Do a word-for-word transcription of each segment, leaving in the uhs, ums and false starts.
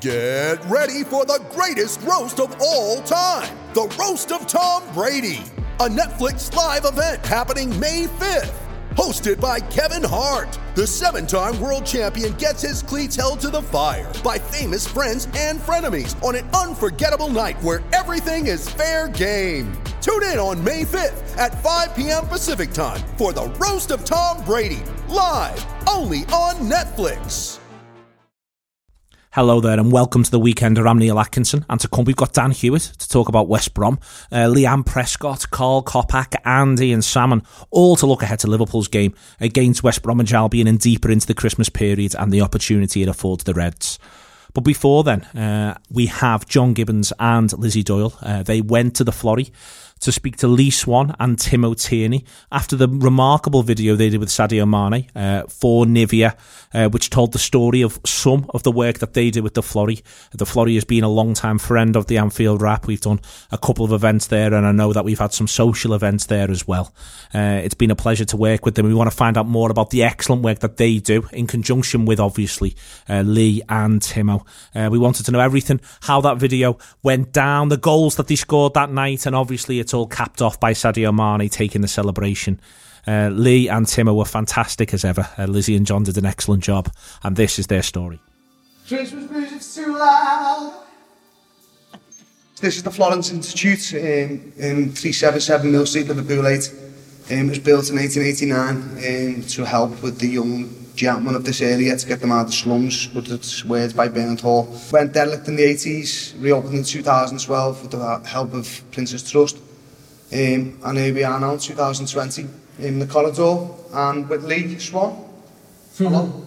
Get ready for the greatest roast of all time, the Roast of Tom Brady, a Netflix live event happening May fifth. Hosted by Kevin Hart, the seven-time world champion gets his cleats held to the fire by famous friends and frenemies on an unforgettable night where everything is fair game. Tune in on May fifth at five p.m. Pacific time for the Roast of Tom Brady, live only on Netflix. Hello there and welcome to the Weekender. I'm Neil Atkinson, and to come we've got Dan Hewitt to talk about West Brom, uh, Leanne Prescott, Carl Kopak and Ian Salmon, all to look ahead to Liverpool's game against West Bromwich Albion and deeper into the Christmas period and the opportunity it affords the Reds. But before then, uh, we have John Gibbons and Lizzie Doyle. Uh, they went to the Florrie to speak to Lee Swan and Timo Tierney after the remarkable video they did with Sadio Mane uh, for Nivea, uh, which told the story of some of the work that they did with the Florrie. The Florrie has been a long-time friend of the Anfield Wrap. We've done a couple of events there, and I know that we've had some social events there as well. Uh, it's been a pleasure to work with them. We want to find out more about the excellent work that they do in conjunction with, obviously, uh, Lee and Timo. Uh, we wanted to know everything, how that video went down, the goals that they scored that night, and obviously it's all capped off by Sadio Mane taking the celebration. Uh, Lee and Timo were fantastic as ever. Uh, Lizzie and John did an excellent job, and this is their story. Christmas music's too loud. This is the Florence Institute um, in three seventy-seven Mill Street, Liverpool eight. Um, it was built in eighteen eighty-nine um, to help with the young gentlemen of this area to get them out of the slums, but it's words by Bernard Hall. Went derelict in the eighties, reopened in two thousand twelve with the help of Prince's Trust. Um, and here we are now, two thousand twenty, in the corridor, and with Lee Swan. Hello.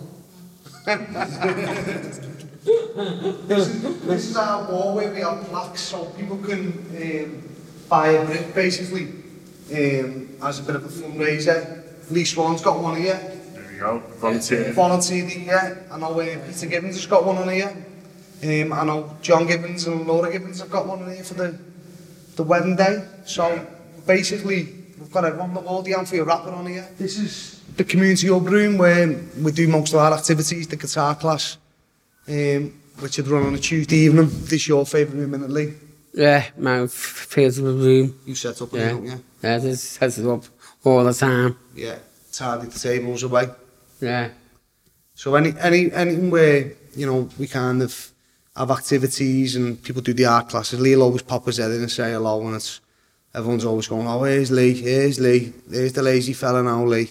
this, is, this is our wall where we have plaques, so people can um, buy a brick basically um, as a bit of a fundraiser. Lee Swan's got one here. There we go, volunteer. Volunteer here. I know uh, Peter Gibbons has got one on here. Um, I know John Gibbons and Laura Gibbons have got one on here for the the wedding day. So basically, we've got everyone, the whole the Anfield Wrap on here. This is the community hub room where we do most of our activities, the guitar class, um, which would run on a Tuesday evening. This is your favourite room, isn't it, Lee? Yeah, my favourite room. You set up, yeah. don't you? Yeah, just set it up all the time. Yeah, tidy the tables away. Yeah. So any any anything where, you know, we kind of have activities and people do the art classes, Lee will always pop his head in and say hello, and it's everyone's always going, oh, here's Lee, here's Lee, there's the lazy fella now, Lee.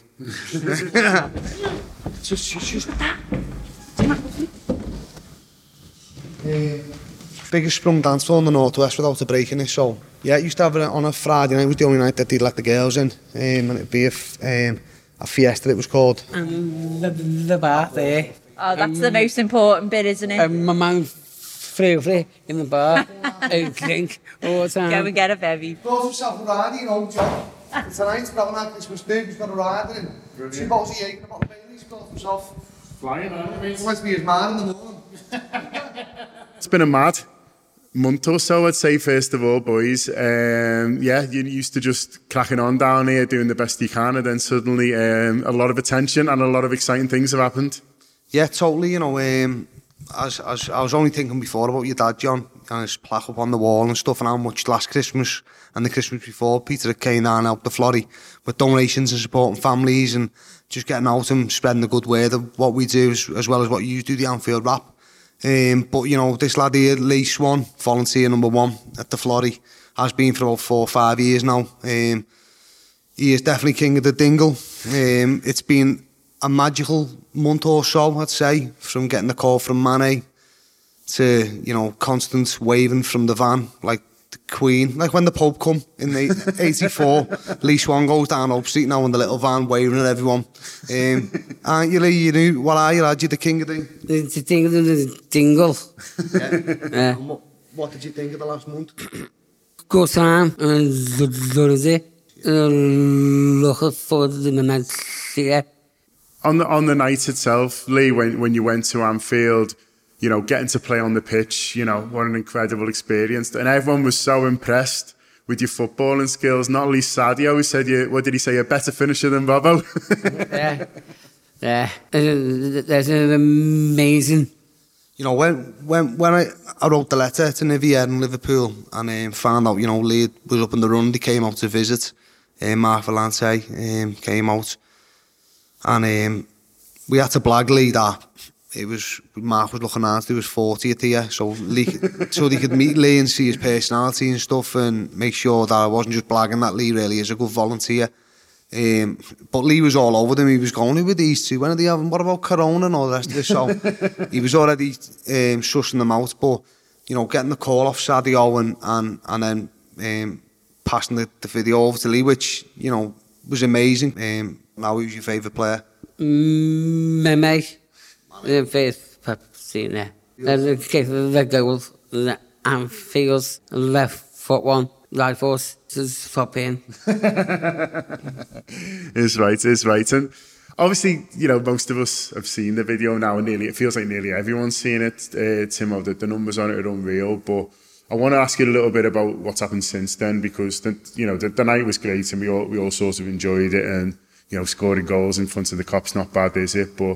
just, just, just. Uh, biggest sprung dance floor in the Northwest without a break in it, so yeah, it used to have it on a Friday night. It was the only night that they'd let the girls in, um, and it'd be a, um, a fiesta, it was called. And the, the bar there. Oh, that's um, the most important bit, isn't it? Um, my man free free in the bar, I drink all the time. Go and get a bevy. Brought himself a rider, you know, John. Tonight, we're having our Christmas do, he's got a rider in. Two bottles of Jaeger and a bottle of Bailey's, he's brought himself. Flying on, mate. He wants to be his man in the morning. It's been a mad month or so, I'd say, first of all, boys. Um, yeah, you used to just cracking on down here, doing the best you can, and then suddenly um, a lot of attention and a lot of exciting things have happened. Yeah, totally, you know, um, as, as I was only thinking before about your dad, John, and his plaque up on the wall and stuff, and how much last Christmas and the Christmas before, Peter had came down and helped the Florrie with donations and supporting families and just getting out and spreading the good word of what we do, as, as well as what you do, the Anfield Wrap. Um, but, you know, this lad here, Lee Swan, volunteer number one at the Florrie, has been for about four or five years now. Um, he is definitely king of the dingle. Um, it's been a magical month or so, I'd say, from getting the call from Mane to, you know, constant waving from the van, like the Queen, like when the Pope come in eighty-four, Lee Swan goes down Oak Street now in the little van waving at everyone. Um, aren't you, Lee? You knew, what are you, lad? You're the king of the... The, the dingle, the dingle. Yeah. Yeah. What, what did you think of the last month? Good time, and loved it. Looking forward to the next year. On the, on the night itself, Lee, when, when you went to Anfield, you know, getting to play on the pitch, you know, what an incredible experience. And everyone was so impressed with your footballing skills. Not least Sadio, who said, you, what did he say, a better finisher than Bobo? Yeah, yeah. That's an amazing You know, when when when I, I wrote the letter to Nivea in Liverpool and um, found out, you know, Lee was up in the run, they came out to visit. Um, Mark Valente um, came out, and um, we had to blag Lee that it was Mark was looking after, he was fortieth year, so Lee, so they could meet Lee and see his personality and stuff, and make sure that I wasn't just blagging that Lee really is a good volunteer. Um, but Lee was all over them. He was going, who were these two? When are they having? What about Corona and all the rest of this? So he was already um, sussing them out. But, you know, getting the call off Sadio and, and, and then um, passing the, the video over to Lee, which, you know, was amazing. Um, now, who's your favourite player? Meme. The first person there. The kick the goal, the Anfield's left foot one. Right force, just stop in. It's right, it's right. And obviously, you know, most of us have seen the video now, and nearly, it feels like nearly everyone's seen it, uh, Timo. The, the numbers on it are unreal. But I want to ask you a little bit about what's happened since then, because, the, you know, the, the night was great and we all, we all sort of enjoyed it. And, you know, scoring goals in front of the Kop's not bad, is it? But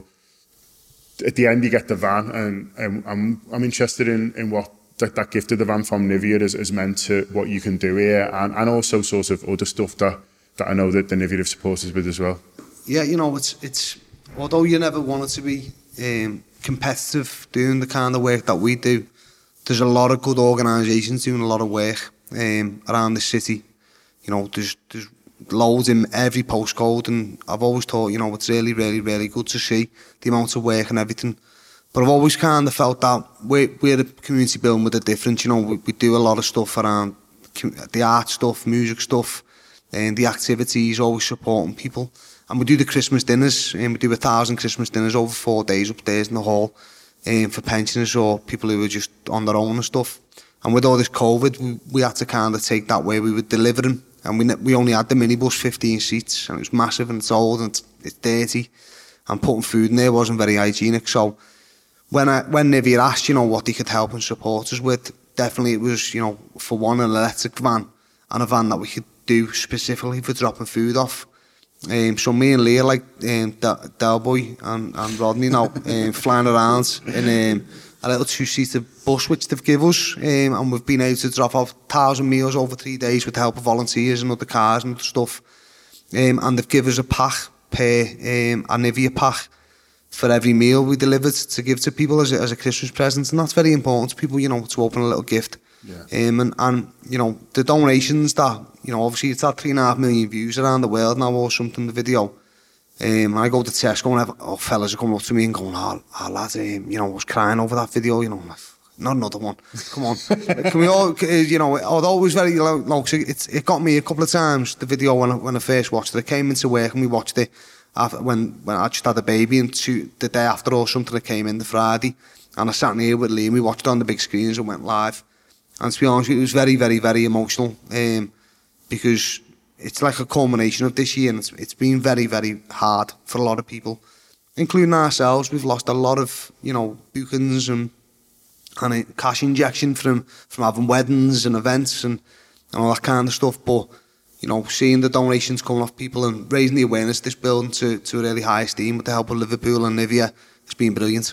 at the end, you get the van, and, and I'm, I'm interested in, in what that, that gift of the van from Nivea has, has meant to what you can do here, and, and also sort of other stuff that, that I know that the Nivea have supported with as well. Yeah, you know, it's, it's although you never wanted to be um, competitive doing the kind of work that we do, there's a lot of good organisations doing a lot of work um, around the city. You know, there's, there's loads in every postcode, and I've always thought, you know, it's really, really, really good to see the amount of work and everything. But I've always kind of felt that we're, we're a community building with a difference. You know, we, we do a lot of stuff around the art stuff, music stuff, and the activities, always supporting people. And we do the Christmas dinners, and we do a thousand Christmas dinners over four days upstairs in the hall um, for pensioners or people who are just on their own and stuff. And with all this COVID, we, we had to kind of take that way. We were delivering, and we we only had the minibus, fifteen seats, and it was massive, and it's old, and it's, it's dirty, and putting food in there wasn't very hygienic. So When I, when Nivea asked, you know, what they could help and support us with, definitely it was, you know, for one, an electric van, and a van that we could do specifically for dropping food off. Um, so me and Leah, like um, Del Boy and, and Rodney now, um, flying around in um, a little two-seater bus which they've given us, um, and we've been able to drop off a thousand meals over three days with the help of volunteers and other cars and other stuff. Um, and they've given us a pack per, um, a Nivea pack, for every meal we delivered to give to people as a, as a Christmas present, and that's very important to people, you know, to open a little gift. Yeah. Um, and, and, you know, the donations that, you know, obviously it's had three and a half million views around the world now or something, the video. Um, and I go to Tesco and have, oh, fellas are coming up to me and going, oh, oh lad, um, you know, I was crying over that video, you know, like, not another one, come on. Can we all, you know, although it was very low, low it, it got me a couple of times, the video when I, when I first watched it. I came into work and we watched it. After, when, when I just had a baby, and two, the day after or something, I came in the Friday, and I sat in here with Lee and we watched it on the big screens and went live. And to be honest, it was very, very, very emotional, um, because it's like a culmination of this year, and it's, it's been very, very hard for a lot of people, including ourselves. We've lost a lot of, you know, bookings and, and a cash injection from, from having weddings and events and, and all that kind of stuff, but you know, seeing the donations coming off people and raising the awareness of this building to, to a really high esteem with the help of Liverpool and Nivea, it's been brilliant.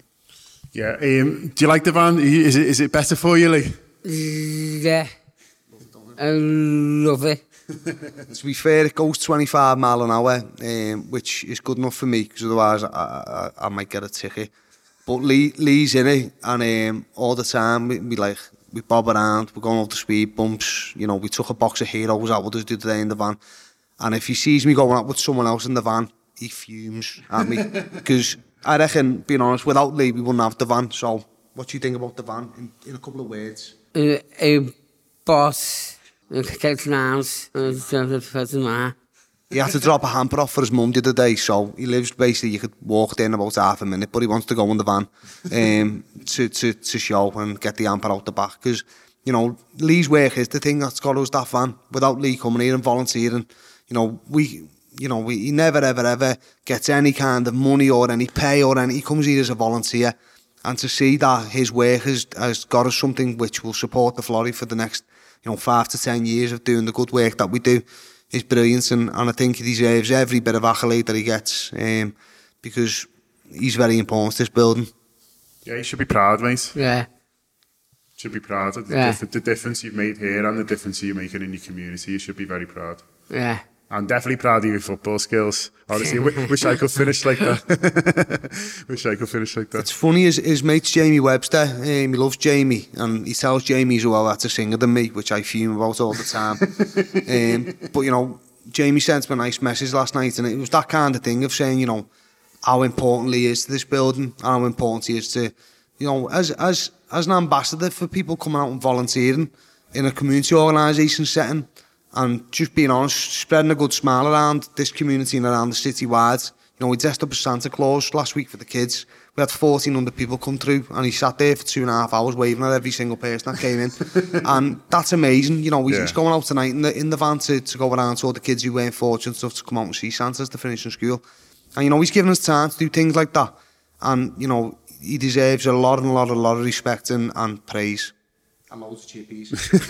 Yeah, um, do you like the van? Is it is it better for you, Lee? Yeah, I love it. To be fair, it goes twenty-five mile an hour, um, which is good enough for me, because otherwise I, I, I might get a ticket. But Lee, Lee's in it, and um, all the time we, we like, we bob around, we're going over the speed bumps, you know, we took a box of Heroes out with us today in the van, and if he sees me going out with someone else in the van, he fumes at me, because I reckon, being honest, without Lee we wouldn't have the van. So what do you think about the van, in, in a couple of words? Uh, a boss, a kitchen house, a He had to drop a hamper off for his mum the other day, so he lives basically, you could walk there in about half a minute, but he wants to go in the van um, to, to, to show and get the hamper out the back, because, you know, Lee's work is the thing that's got us that van. Without Lee coming here and volunteering, you know, we, you know, we, he never, ever, ever gets any kind of money or any pay or any, he comes here as a volunteer, and to see that his work has, has got us something which will support the Florrie for the next, you know, five to ten years of doing the good work that we do, is brilliant, and, and I think he deserves every bit of accolade that he gets, um, because he's very important to this building. Yeah, you should be proud, mate. Yeah. Should be proud of the, Yeah. diff- the difference you've made here and the difference you're making in your community. You should be very proud. Yeah. I'm definitely proud of your football skills. Honestly, w- wish I could finish like that. Wish I could finish like that. It's funny, his, his mate's Jamie Webster, um, he loves Jamie, and he tells Jamie he's well better singer than me, which I fume about all the time. um, but, you know, Jamie sent me a nice message last night, and it was that kind of thing of saying, you know, how important he is to this building, how important he is to, you know, as as as an ambassador for people coming out and volunteering in a community organisation setting, and just being honest, spreading a good smile around this community and around the city wide. You know, we dressed up as Santa Claus last week for the kids. We had fourteen hundred people come through, and he sat there for two and a half hours waving at every single person that came in. And that's amazing. You know, we, Yeah. he's going out tonight in the in the van to, to go around to all the kids who weren't fortunate enough to come out and see Santa's to finish in school. And, you know, he's given us time to do things like that. And, you know, he deserves a lot and a lot, a lot of respect and, and praise. And loads of chippies.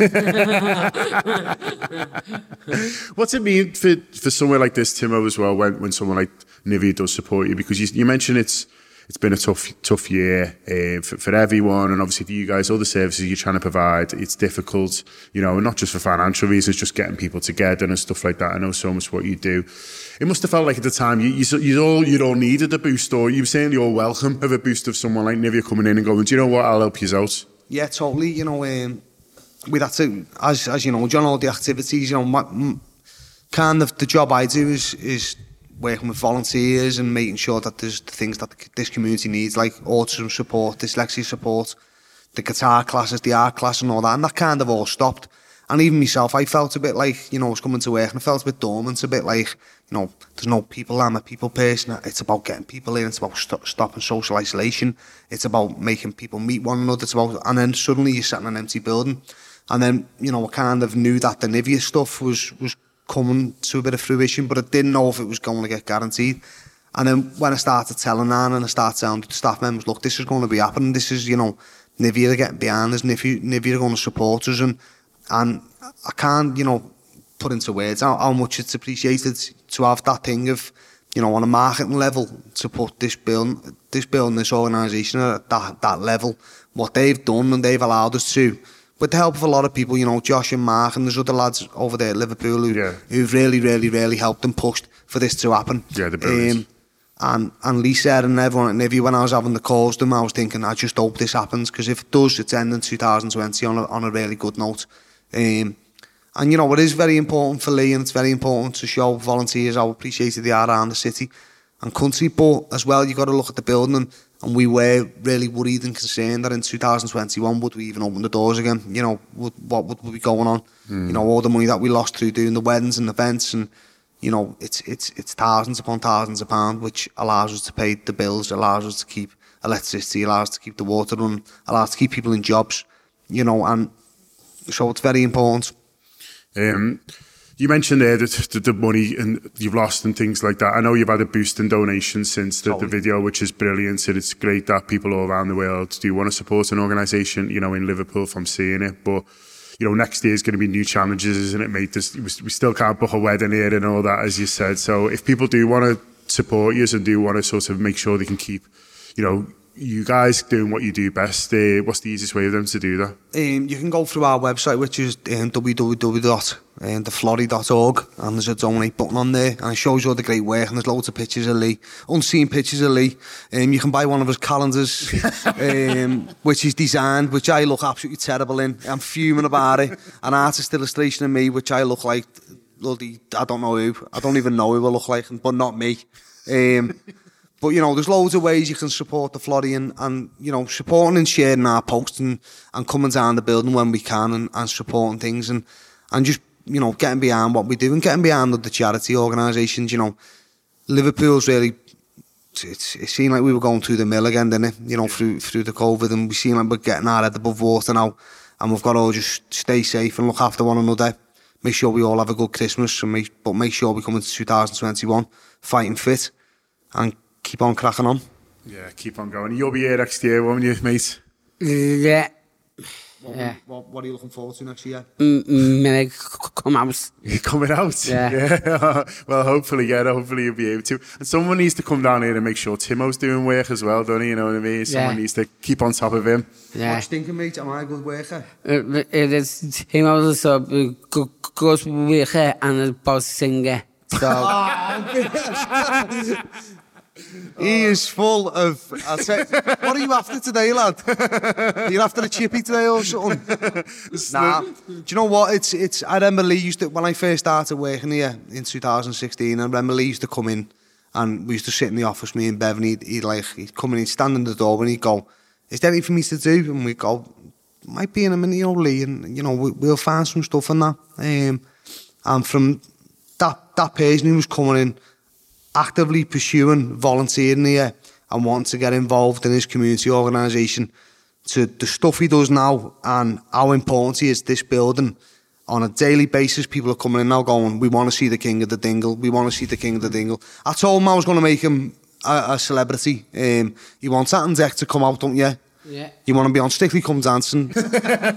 What's it mean for, for somewhere like this, Timo, as well, when, when someone like Nivea does support you? Because you, you mentioned it's it's been a tough tough year uh, for, for everyone, and obviously for you guys, all the services you're trying to provide, it's difficult, you know, not just for financial reasons, just getting people together and stuff like that. I know so much what you do. It must have felt like at the time you you, you all you all needed a boost, or you were saying you're welcome of a boost of someone like Nivea coming in and going, do you know what, I'll help you out. Yeah, totally. You know, um, with that, to, as as you know, John, all the activities, you know, my, m- kind of the job I do is is working with volunteers and making sure that there's the things that this community needs, like autism support, dyslexia support, the guitar classes, the art class and all that, and that kind of all stopped. And even myself, I felt a bit like, you know, I was coming to work and I felt a bit dormant, a bit like, you know, there's no people, I'm a people person. It's about getting people in, it's about st- stopping social isolation, it's about making people meet one another, it's about, and then suddenly you're sat in an empty building. And then, you know, I kind of knew that the Nivea stuff was, was coming to a bit of fruition, but I didn't know if it was going to get guaranteed. And then when I started telling Nan and I started telling the staff members, look, this is going to be happening, this is, you know, Nivea are getting behind us, Nivea, Nivea are going to support us, and And I can't, you know, put into words how, how much it's appreciated to have that thing of, you know, on a marketing level, to put this building, this building, this organisation at that, that level, what they've done and they've allowed us to, with the help of a lot of people, you know, Josh and Mark and there's other lads over there at Liverpool who, Yeah. who've really, really, really helped and pushed for this to happen. Yeah, they're brilliant. and, and Lisa and everyone at Nivea, when I was having the calls to them, I was thinking, I just hope this happens, because if it does, it's ending two thousand twenty on a, on a really good note. Um, and you know, it is very important for Lee, and it's very important to show volunteers how appreciated they are around the city and country, but as well you've got to look at the building, and, and we were really worried and concerned that in two thousand twenty-one would we even open the doors again, you know, would, what would be going on, mm. you know, all the money that we lost through doing the weddings and events, and you know, it's it's it's thousands upon thousands of pounds, which allows us to pay the bills, allows us to keep electricity, allows us to keep the water running, allows us to keep people in jobs, you know, and so it's very important. Um, you mentioned there that the, the money and you've lost and things like that. I know you've had a boost in donations since the, the video, which is brilliant. And it's great that people all around the world do want to support an organisation, you know, in Liverpool from seeing it. But, you know, next year is going to be new challenges, isn't it, mate? There's, we still can't book a wedding here and all that, as you said. So if people do want to support you and do want to sort of make sure they can keep, you know, you guys doing what you do best, uh, what's the easiest way for them to do that? Um, you can go through our website, which is um, w w w dot the florrie dot org, and there's a donate button on there, and it shows you all the great work, and there's loads of pictures of Lee, unseen pictures of Lee. Um, you can buy one of his calendars, um, which he's designed, which I look absolutely terrible in. I'm fuming about it. An artist illustration of me, which I look like bloody, I don't know who. I don't even know who I look like, but not me. Um, But, you know, there's loads of ways you can support the Florrie, and, and you know, supporting and sharing our posts and, and coming down the building when we can, and, and supporting things, and, and just, you know, getting behind what we do and getting behind the charity organisations. You know, Liverpool's really, it's, it seemed like we were going through the mill again, didn't it? You know, through through the COVID, and we seem like we're getting our head above water now, and we've got to all just stay safe and look after one another. Make sure we all have a good Christmas, and make, but make sure we come into two thousand twenty-one fighting fit and keep on cracking on. Yeah, keep on going. You'll be here next year, won't you, mate? Yeah. What, Yeah. what, what are you looking forward to next year? Maybe come out. You're coming out? Yeah. yeah. Well, hopefully, yeah, hopefully you'll be able to. And someone needs to come down here and make sure Timo's doing work as well, don't he? You know what I mean? Someone Yeah. needs to keep on top of him. Yeah. What do you think, mate? Am I a good worker? It is him also goes worker and a boss singer. So He is full of... I'll say, what are you after today, lad? You're after a chippy today or something? Nah. Do you know what? It's it's. I remember Lee used to, when I first started working here in two thousand sixteen, I remember Lee used to come in and we used to sit in the office, me and Bevan, he'd, he'd like, he'd come in, he'd stand in the door and he'd go, is there anything for me to do? And we'd go, might be in a minute, you know, Lee, and, you know, we, we'll find some stuff in that. Um, and from that, that person who was coming in, actively pursuing volunteering here and wanting to get involved in his community organisation, to the stuff he does now and how important he is this building. On a daily basis, people are coming in now going, we want to see the King of the Dingle, we want to see the King of the Dingle. I told him I was going to make him a, a celebrity. Um, he wants that and Deck to come out, don't you? yeah. You want to be on Strictly Come Dancing. Do you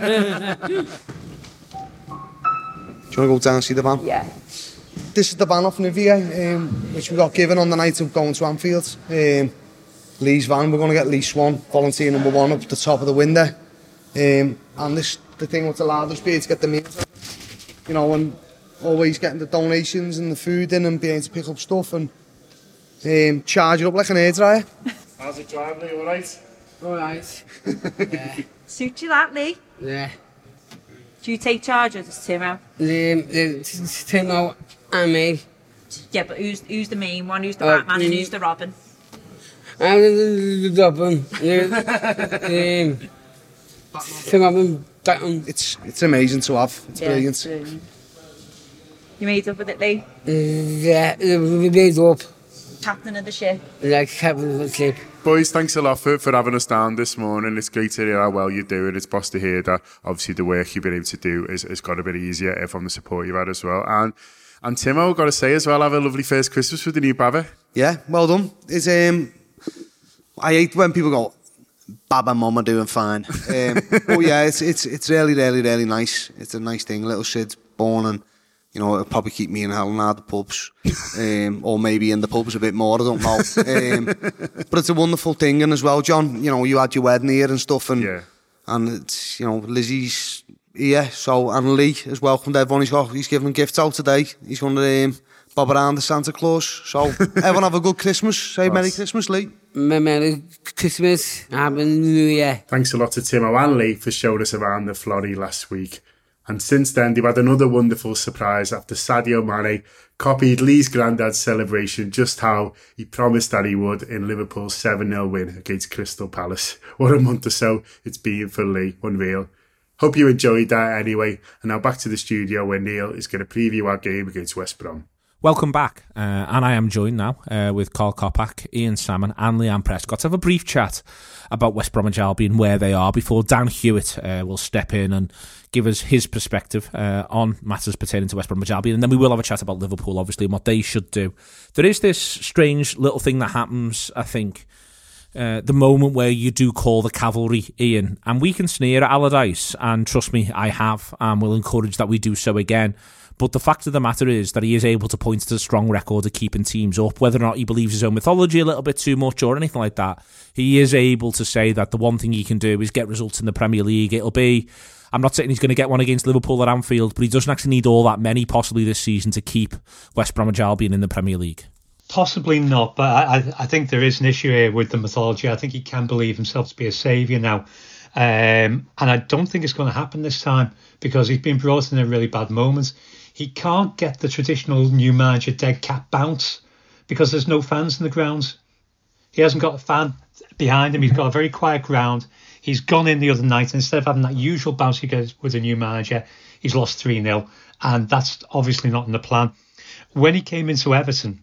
want to go down and see the van? Yeah. This is the van off Nivea, um, which we got given on the night of going to Anfield. Um, Lee's van, we're going to get Lee Swan, volunteer number one, up the top of the window. Um, and this, the thing what's allowed us be to get the meals, you know, and always getting the donations and the food in and being able to pick up stuff and um, charge it up like an hairdryer. How's it driving? All right? All right. Yeah. Suit you that, Lee? Yeah. Do you take charge of this, Timo? The the Timo and me. Yeah, but who's who's the main one? Who's the Uh, Batman and mm. who's the Robin? And the Robin. Um, Timo and Batman. It's it's amazing to have. It's Yeah, brilliant. brilliant. You made up with it, Lee? Yeah, we made up Captain of the ship. like having a sleep. Boys, thanks a lot for, for having us down this morning. It's great to hear how well you're doing. It's boss to hear that obviously the work you've been able to do is, has got a bit easier from the support you've had as well. And and Timo, I've got to say as well, have a lovely first Christmas with the new Baba. Yeah, well done. It's um, I hate when people go, Baba and Mum are doing fine. Um, but yeah, it's it's it's really, really, really nice. It's a nice thing. Little Sid's born and, you know, it'll probably keep me and Helen out of the pubs. Um, or maybe in the pubs a bit more, I don't know. Um, but it's a wonderful thing. And as well, John, you know, you had your wedding here and stuff. And, Yeah. and it's, you know, Lizzie's here. So, and Lee has welcomed everyone. He's got, he's giving gifts out today. He's going to um, bob around the Santa Claus. So, everyone have a good Christmas. Say Merry Christmas, Lee. Merry Christmas, Happy New Year. Thanks a lot to Timo and Lee for showing us around the Florrie last week. And since then, they've had another wonderful surprise after Sadio Mane copied Lee's granddad's celebration just how he promised that he would in Liverpool's seven nil win against Crystal Palace. What a month or so it's been for Lee. Unreal. Hope you enjoyed that anyway. And now back to the studio where Neil is going to preview our game against West Brom. Welcome back, uh, and I am joined now uh, with Carl Kopak, Ian Salmon and Leanne Prescott to have a brief chat about West Bromwich Albion, where they are, before Dan Hewitt uh, will step in and give us his perspective uh, on matters pertaining to West Bromwich Albion, and then we will have a chat about Liverpool, obviously, and what they should do. There is this strange little thing that happens, I think, uh, the moment where you do call the cavalry, Ian, and we can sneer at Allardyce, and trust me, I have, and will encourage that we do so again. But the fact of the matter is that he is able to point to a strong record of keeping teams up, whether or not he believes his own mythology a little bit too much or anything like that. He is able to say that the one thing he can do is get results in the Premier League. It'll be, I'm not saying he's going to get one against Liverpool at Anfield, but he doesn't actually need all that many possibly this season to keep West Bromwich Albion in the Premier League. Possibly not, but I, I think there is an issue here with the mythology. I think he can believe himself to be a saviour now. Um, and I don't think it's going to happen this time because he's been brought in a really bad moment. He can't get the traditional new manager dead cat bounce because there's no fans in the grounds. He hasn't got a fan behind him. He's got a very quiet ground. He's gone in the other night, and instead of having that usual bounce he gets with a new manager, he's lost three nil. And that's obviously not in the plan. When he came into Everton,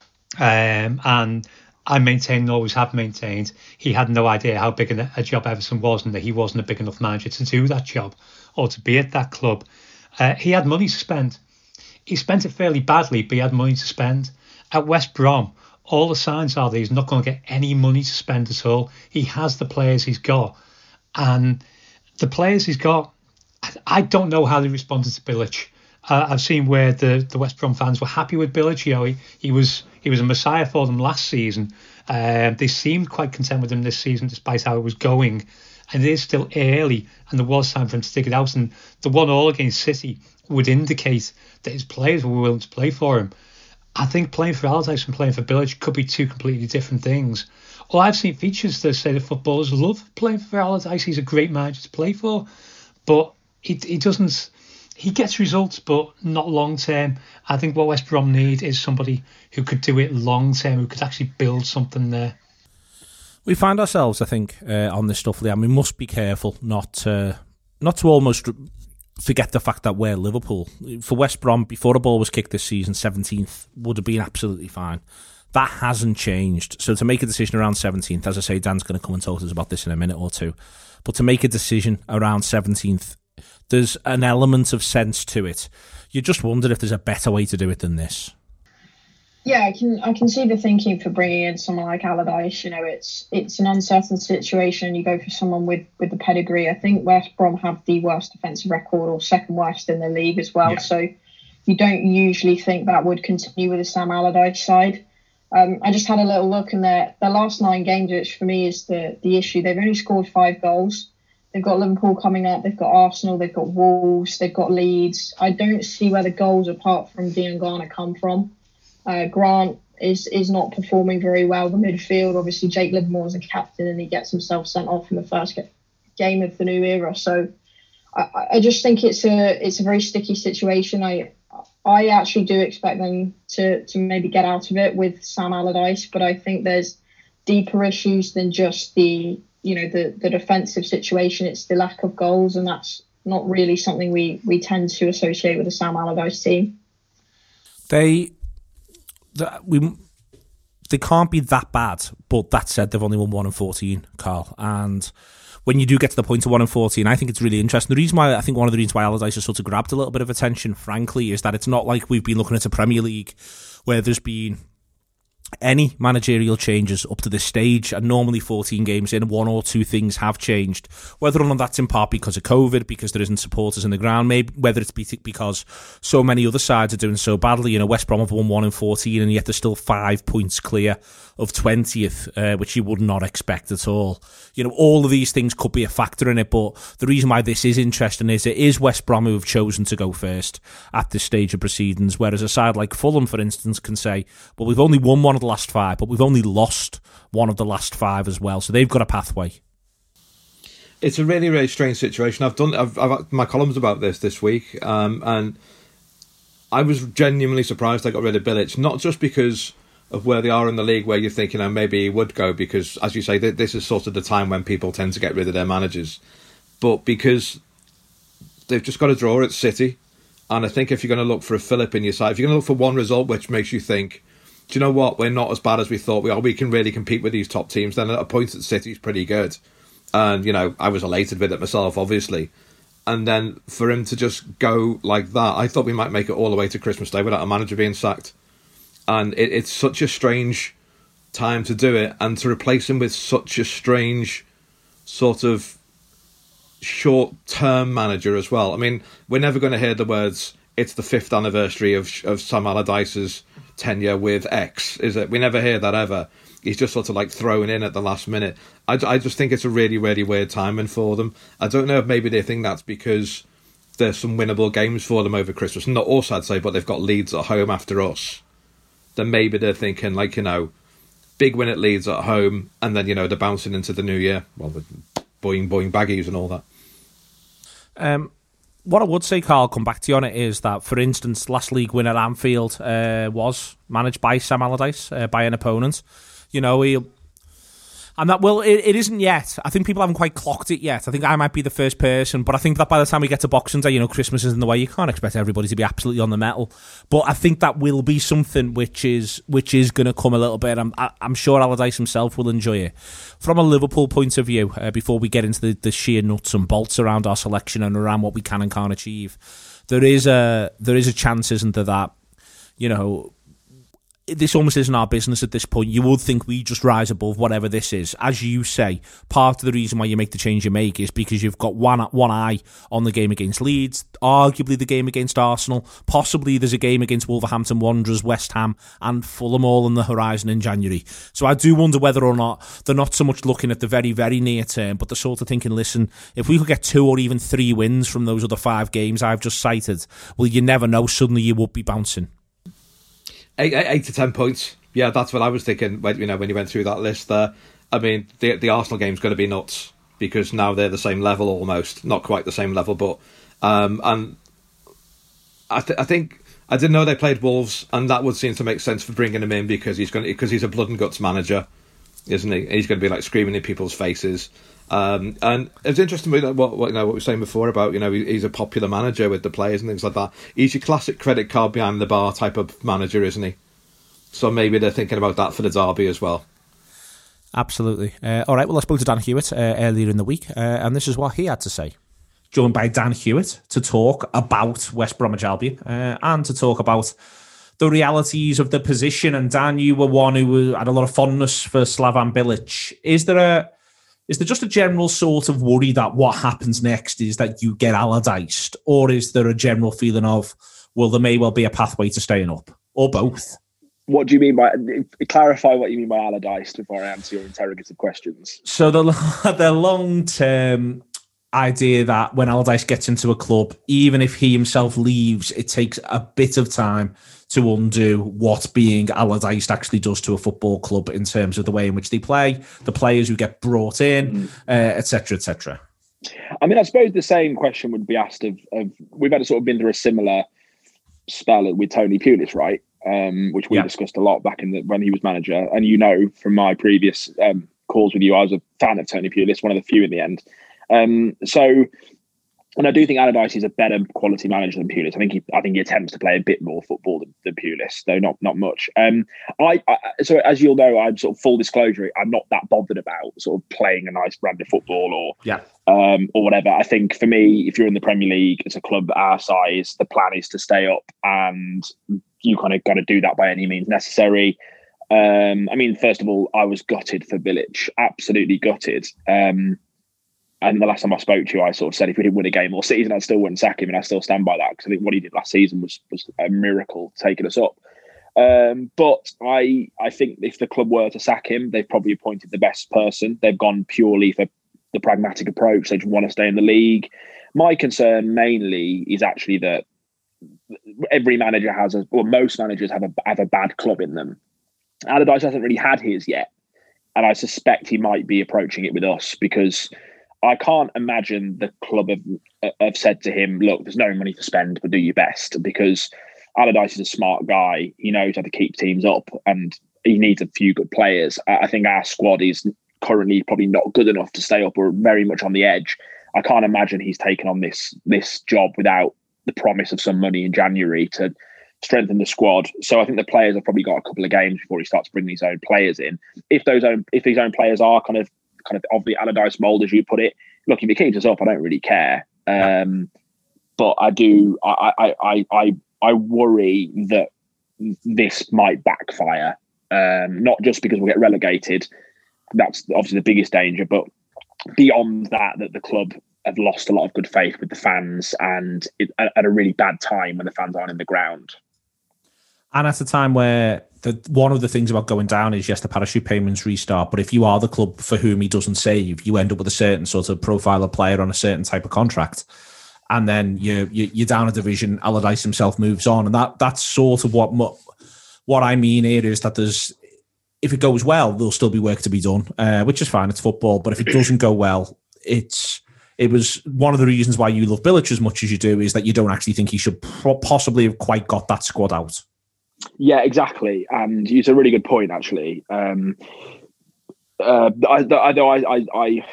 um, and I maintain and always have maintained, he had no idea how big a job Everton was and that he wasn't a big enough manager to do that job or to be at that club. Uh, he had money to spend. He spent it fairly badly, but he had money to spend. At West Brom, all the signs are that he's not going to get any money to spend at all. He has the players he's got. And the players he's got, I don't know how they responded to Bilic. Uh, I've seen where the, the West Brom fans were happy with Bilic. You know, he, he was he was a messiah for them last season. Uh, they seemed quite content with him this season, despite how it was going. And it is still early, and there was time for him to stick it out. And the one all against City would indicate that his players were willing to play for him. I think playing for Allardyce and playing for Bilic could be two completely different things. Well, I've seen features that say that footballers love playing for Allardyce. He's a great manager to play for, but he, he doesn't. He gets results, but not long term. I think what West Brom need is somebody who could do it long term, who could actually build something there. We find ourselves, I think, uh, on this stuff, Liam. We must be careful not to, not to almost forget the fact that we're Liverpool. For West Brom, before the ball was kicked this season, seventeenth would have been absolutely fine. That hasn't changed. So to make a decision around seventeenth, as I say, Dan's going to come and talk to us about this in a minute or two, but to make a decision around seventeenth, there's an element of sense to it. You just wonder if there's a better way to do it than this. Yeah, I can I can see the thinking for bringing in someone like Allardyce. You know, it's it's an uncertain situation. You go for someone with, with the pedigree. I think West Brom have the worst defensive record, or second worst in the league as well. Yeah. So you don't usually think that would continue with the Sam Allardyce side. Um, I just had a little look, and their their last nine games, which for me is the the issue. They've only scored five goals. They've got Liverpool coming up. They've got Arsenal. They've got Wolves. They've got Leeds. I don't see where the goals, apart from Diangana, come from. Uh, Grant is is not performing very well. The midfield, obviously, Jake Livermore is a captain, and he gets himself sent off in the first ge- game of the new era. So I, I just think it's a it's a very sticky situation. I I actually do expect them to to maybe get out of it with Sam Allardyce, but I think there's deeper issues than just the you know the the defensive situation. It's the lack of goals, and that's not really something we we tend to associate with the Sam Allardyce team. They. The, we, they can't be that bad, but that said, they've only won one and fourteen, Carl. And when you do get to the point of one and fourteen, I think it's really interesting. The reason why I think one of the reasons why Allardyce has sort of grabbed a little bit of attention, frankly, is that it's not like we've been looking at a Premier League where there's been any managerial changes up to this stage, and normally fourteen games in, one or two things have changed. Whether or not that's in part because of COVID, because there isn't supporters in the ground, maybe whether it's because so many other sides are doing so badly. You know, West Brom have won one and fourteen, and yet they're still five points clear of twentieth, uh, which you would not expect at all. You know, all of these things could be a factor in it, but the reason why this is interesting is it is West Brom who have chosen to go first at this stage of proceedings, whereas a side like Fulham, for instance, can say, well, we've only won one of the last five, but we've only lost one of the last five as well, so they've got a pathway. It's a really, really strange situation. I've done I've, I've had my columns about this this week, um, and I was genuinely surprised I got rid of Bilic, not just because of where they are in the league, where you're thinking, oh, maybe he would go, because, as you say, th- this is sort of the time when people tend to get rid of their managers, but because they've just got a draw at City, and I think if you're going to look for a fillip in your side, if you're going to look for one result which makes you think, do you know what, we're not as bad as we thought we are, we can really compete with these top teams, then at a point at City's pretty good. And, you know, I was elated with it myself, obviously. And then for him to just go like that, I thought we might make it all the way to Christmas Day without a manager being sacked. And it, it's such a strange time to do it, and to replace him with such a strange sort of short-term manager as well. I mean, we're never going to hear the words, it's the fifth anniversary of of Sam Allardyce's tenure with X, is it? We never hear that ever. He's just sort of like thrown in at the last minute. I, I just think it's a really, really weird timing for them. I don't know if maybe they think that's because there's some winnable games for them over Christmas. Not us, I'd say, but they've got Leeds at home after us. Then maybe they're thinking, like, you know, big win at Leeds at home, and then, you know, they're bouncing into the new year. Well, with boing, boing, baggies and all that. Um, what I would say, Carl, come back to you on it, is that, for instance, last league win at Anfield uh, was managed by Sam Allardyce, uh, by an opponent. You know, he'll... And that, well, it, it isn't yet. I think people haven't quite clocked it yet. I think I might be the first person, but I think that by the time we get to Boxing Day, you know, Christmas is in the way. You can't expect everybody to be absolutely on the metal. But I think that will be something which is which is going to come a little bit. I'm I'm sure Allardyce himself will enjoy it. From a Liverpool point of view, uh, before we get into the, the sheer nuts and bolts around our selection and around what we can and can't achieve, there is a there is a chance, isn't there, that, you know, this almost isn't our business at this point. You would think we just rise above whatever this is. As you say, part of the reason why you make the change you make is because you've got one one eye on the game against Leeds, arguably the game against Arsenal, possibly there's a game against Wolverhampton Wanderers, West Ham and Fulham all on the horizon in January. So I do wonder whether or not they're not so much looking at the very, very near term, but they're sort of thinking, listen, if we could get two or even three wins from those other five games I've just cited, well, you never know, suddenly you would be bouncing. Eight, eight, eight to ten points. Yeah, that's what I was thinking. When, you know, when you went through that list there, I mean, the the Arsenal game's going to be nuts because now they're the same level almost, not quite the same level, but um, and I, th- I think I didn't know they played Wolves, and that would seem to make sense for bringing him in because he's going because he's a blood and guts manager, isn't he? He's going to be like screaming in people's faces. Um, and it's interesting what, what you know what we were saying before about you know he, he's a popular manager with the players and things like that. He's your classic credit card behind the bar type of manager, isn't he? So maybe they're thinking about that for the derby as well. Absolutely. Uh, all right, well, I spoke to Dan Hewitt uh, earlier in the week, uh, and this is what he had to say. Joined by Dan Hewitt to talk about West Bromwich Albion uh, and to talk about the realities of the position. And Dan, you were one who had a lot of fondness for Slavan Bilic. Is there a Is there just a general sort of worry that what happens next is that you get Allardyced, or is there a general feeling of, well, there may well be a pathway to staying up, or both? What do you mean by, clarify what you mean by Allardyced before I answer your interrogative questions. So the, the long-term idea that when Allardyce gets into a club, even if he himself leaves, it takes a bit of time to undo what being Allardyce actually does to a football club in terms of the way in which they play, the players who get brought in, mm. uh, et cetera, et cetera. I mean, I suppose the same question would be asked of, of we've had a sort of been through a similar spell with Tony Pulis, right? Um, which we yeah. discussed a lot back in the, when he was manager. And you know, from my previous um, calls with you, I was a fan of Tony Pulis, one of the few in the end. Um, so, and I do think Allardyce is a better quality manager than Pulis. I think he, I think he attempts to play a bit more football than, than Pulis, though not not much. Um, I, I so as you'll know, I'm sort of full disclosure. I'm not that bothered about sort of playing a nice brand of football or yeah. um, or whatever. I think for me, if you're in the Premier League as a club our size, the plan is to stay up, and you kind of got to do that by any means necessary. Um, I mean, first of all, I was gutted for Bilic, absolutely gutted. Um, And the last time I spoke to you, I sort of said if we didn't win a game all season, I still wouldn't sack him, and I still stand by that because I think what he did last season was was a miracle taking us up. Um, but I I think if the club were to sack him, they've probably appointed the best person. They've gone purely for the pragmatic approach. They just want to stay in the league. My concern mainly is actually that every manager has, a, or most managers have a have a bad club in them. Allardyce hasn't really had his yet, and I suspect he might be approaching it with us because I can't imagine the club have, have said to him, look, there's no money to spend, but do your best, because Allardyce is a smart guy. He knows how to keep teams up and he needs a few good players. I think our squad is currently probably not good enough to stay up. We're very much on the edge. I can't imagine he's taken on this, this job without the promise of some money in January to strengthen the squad. So I think the players have probably got a couple of games before he starts bringing his own players in. If those own, if these own players are kind of kind of of the Allardyce mould, as you put it, look, if he keeps us up, I don't really care. Um, but I do, I, I, I, I, I worry that this might backfire. Um, not just because we'll get relegated. That's obviously the biggest danger, but beyond that, that the club have lost a lot of good faith with the fans, and it, at a really bad time when the fans aren't in the ground. And at a time where the, one of the things about going down is, yes, the parachute payments restart, but if you are the club for whom he doesn't save, you end up with a certain sort of profile of player on a certain type of contract. And then you, you, you're down a division, Allardyce himself moves on. And that that's sort of what what I mean here is that there's, if it goes well, there'll still be work to be done, uh, which is fine, it's football. But if it doesn't go well, it's it was one of the reasons why you love Bilic as much as you do, is that you don't actually think he should pro- possibly have quite got that squad out. Yeah, exactly. And it's a really good point, actually. Um, uh, I, though I, I, I,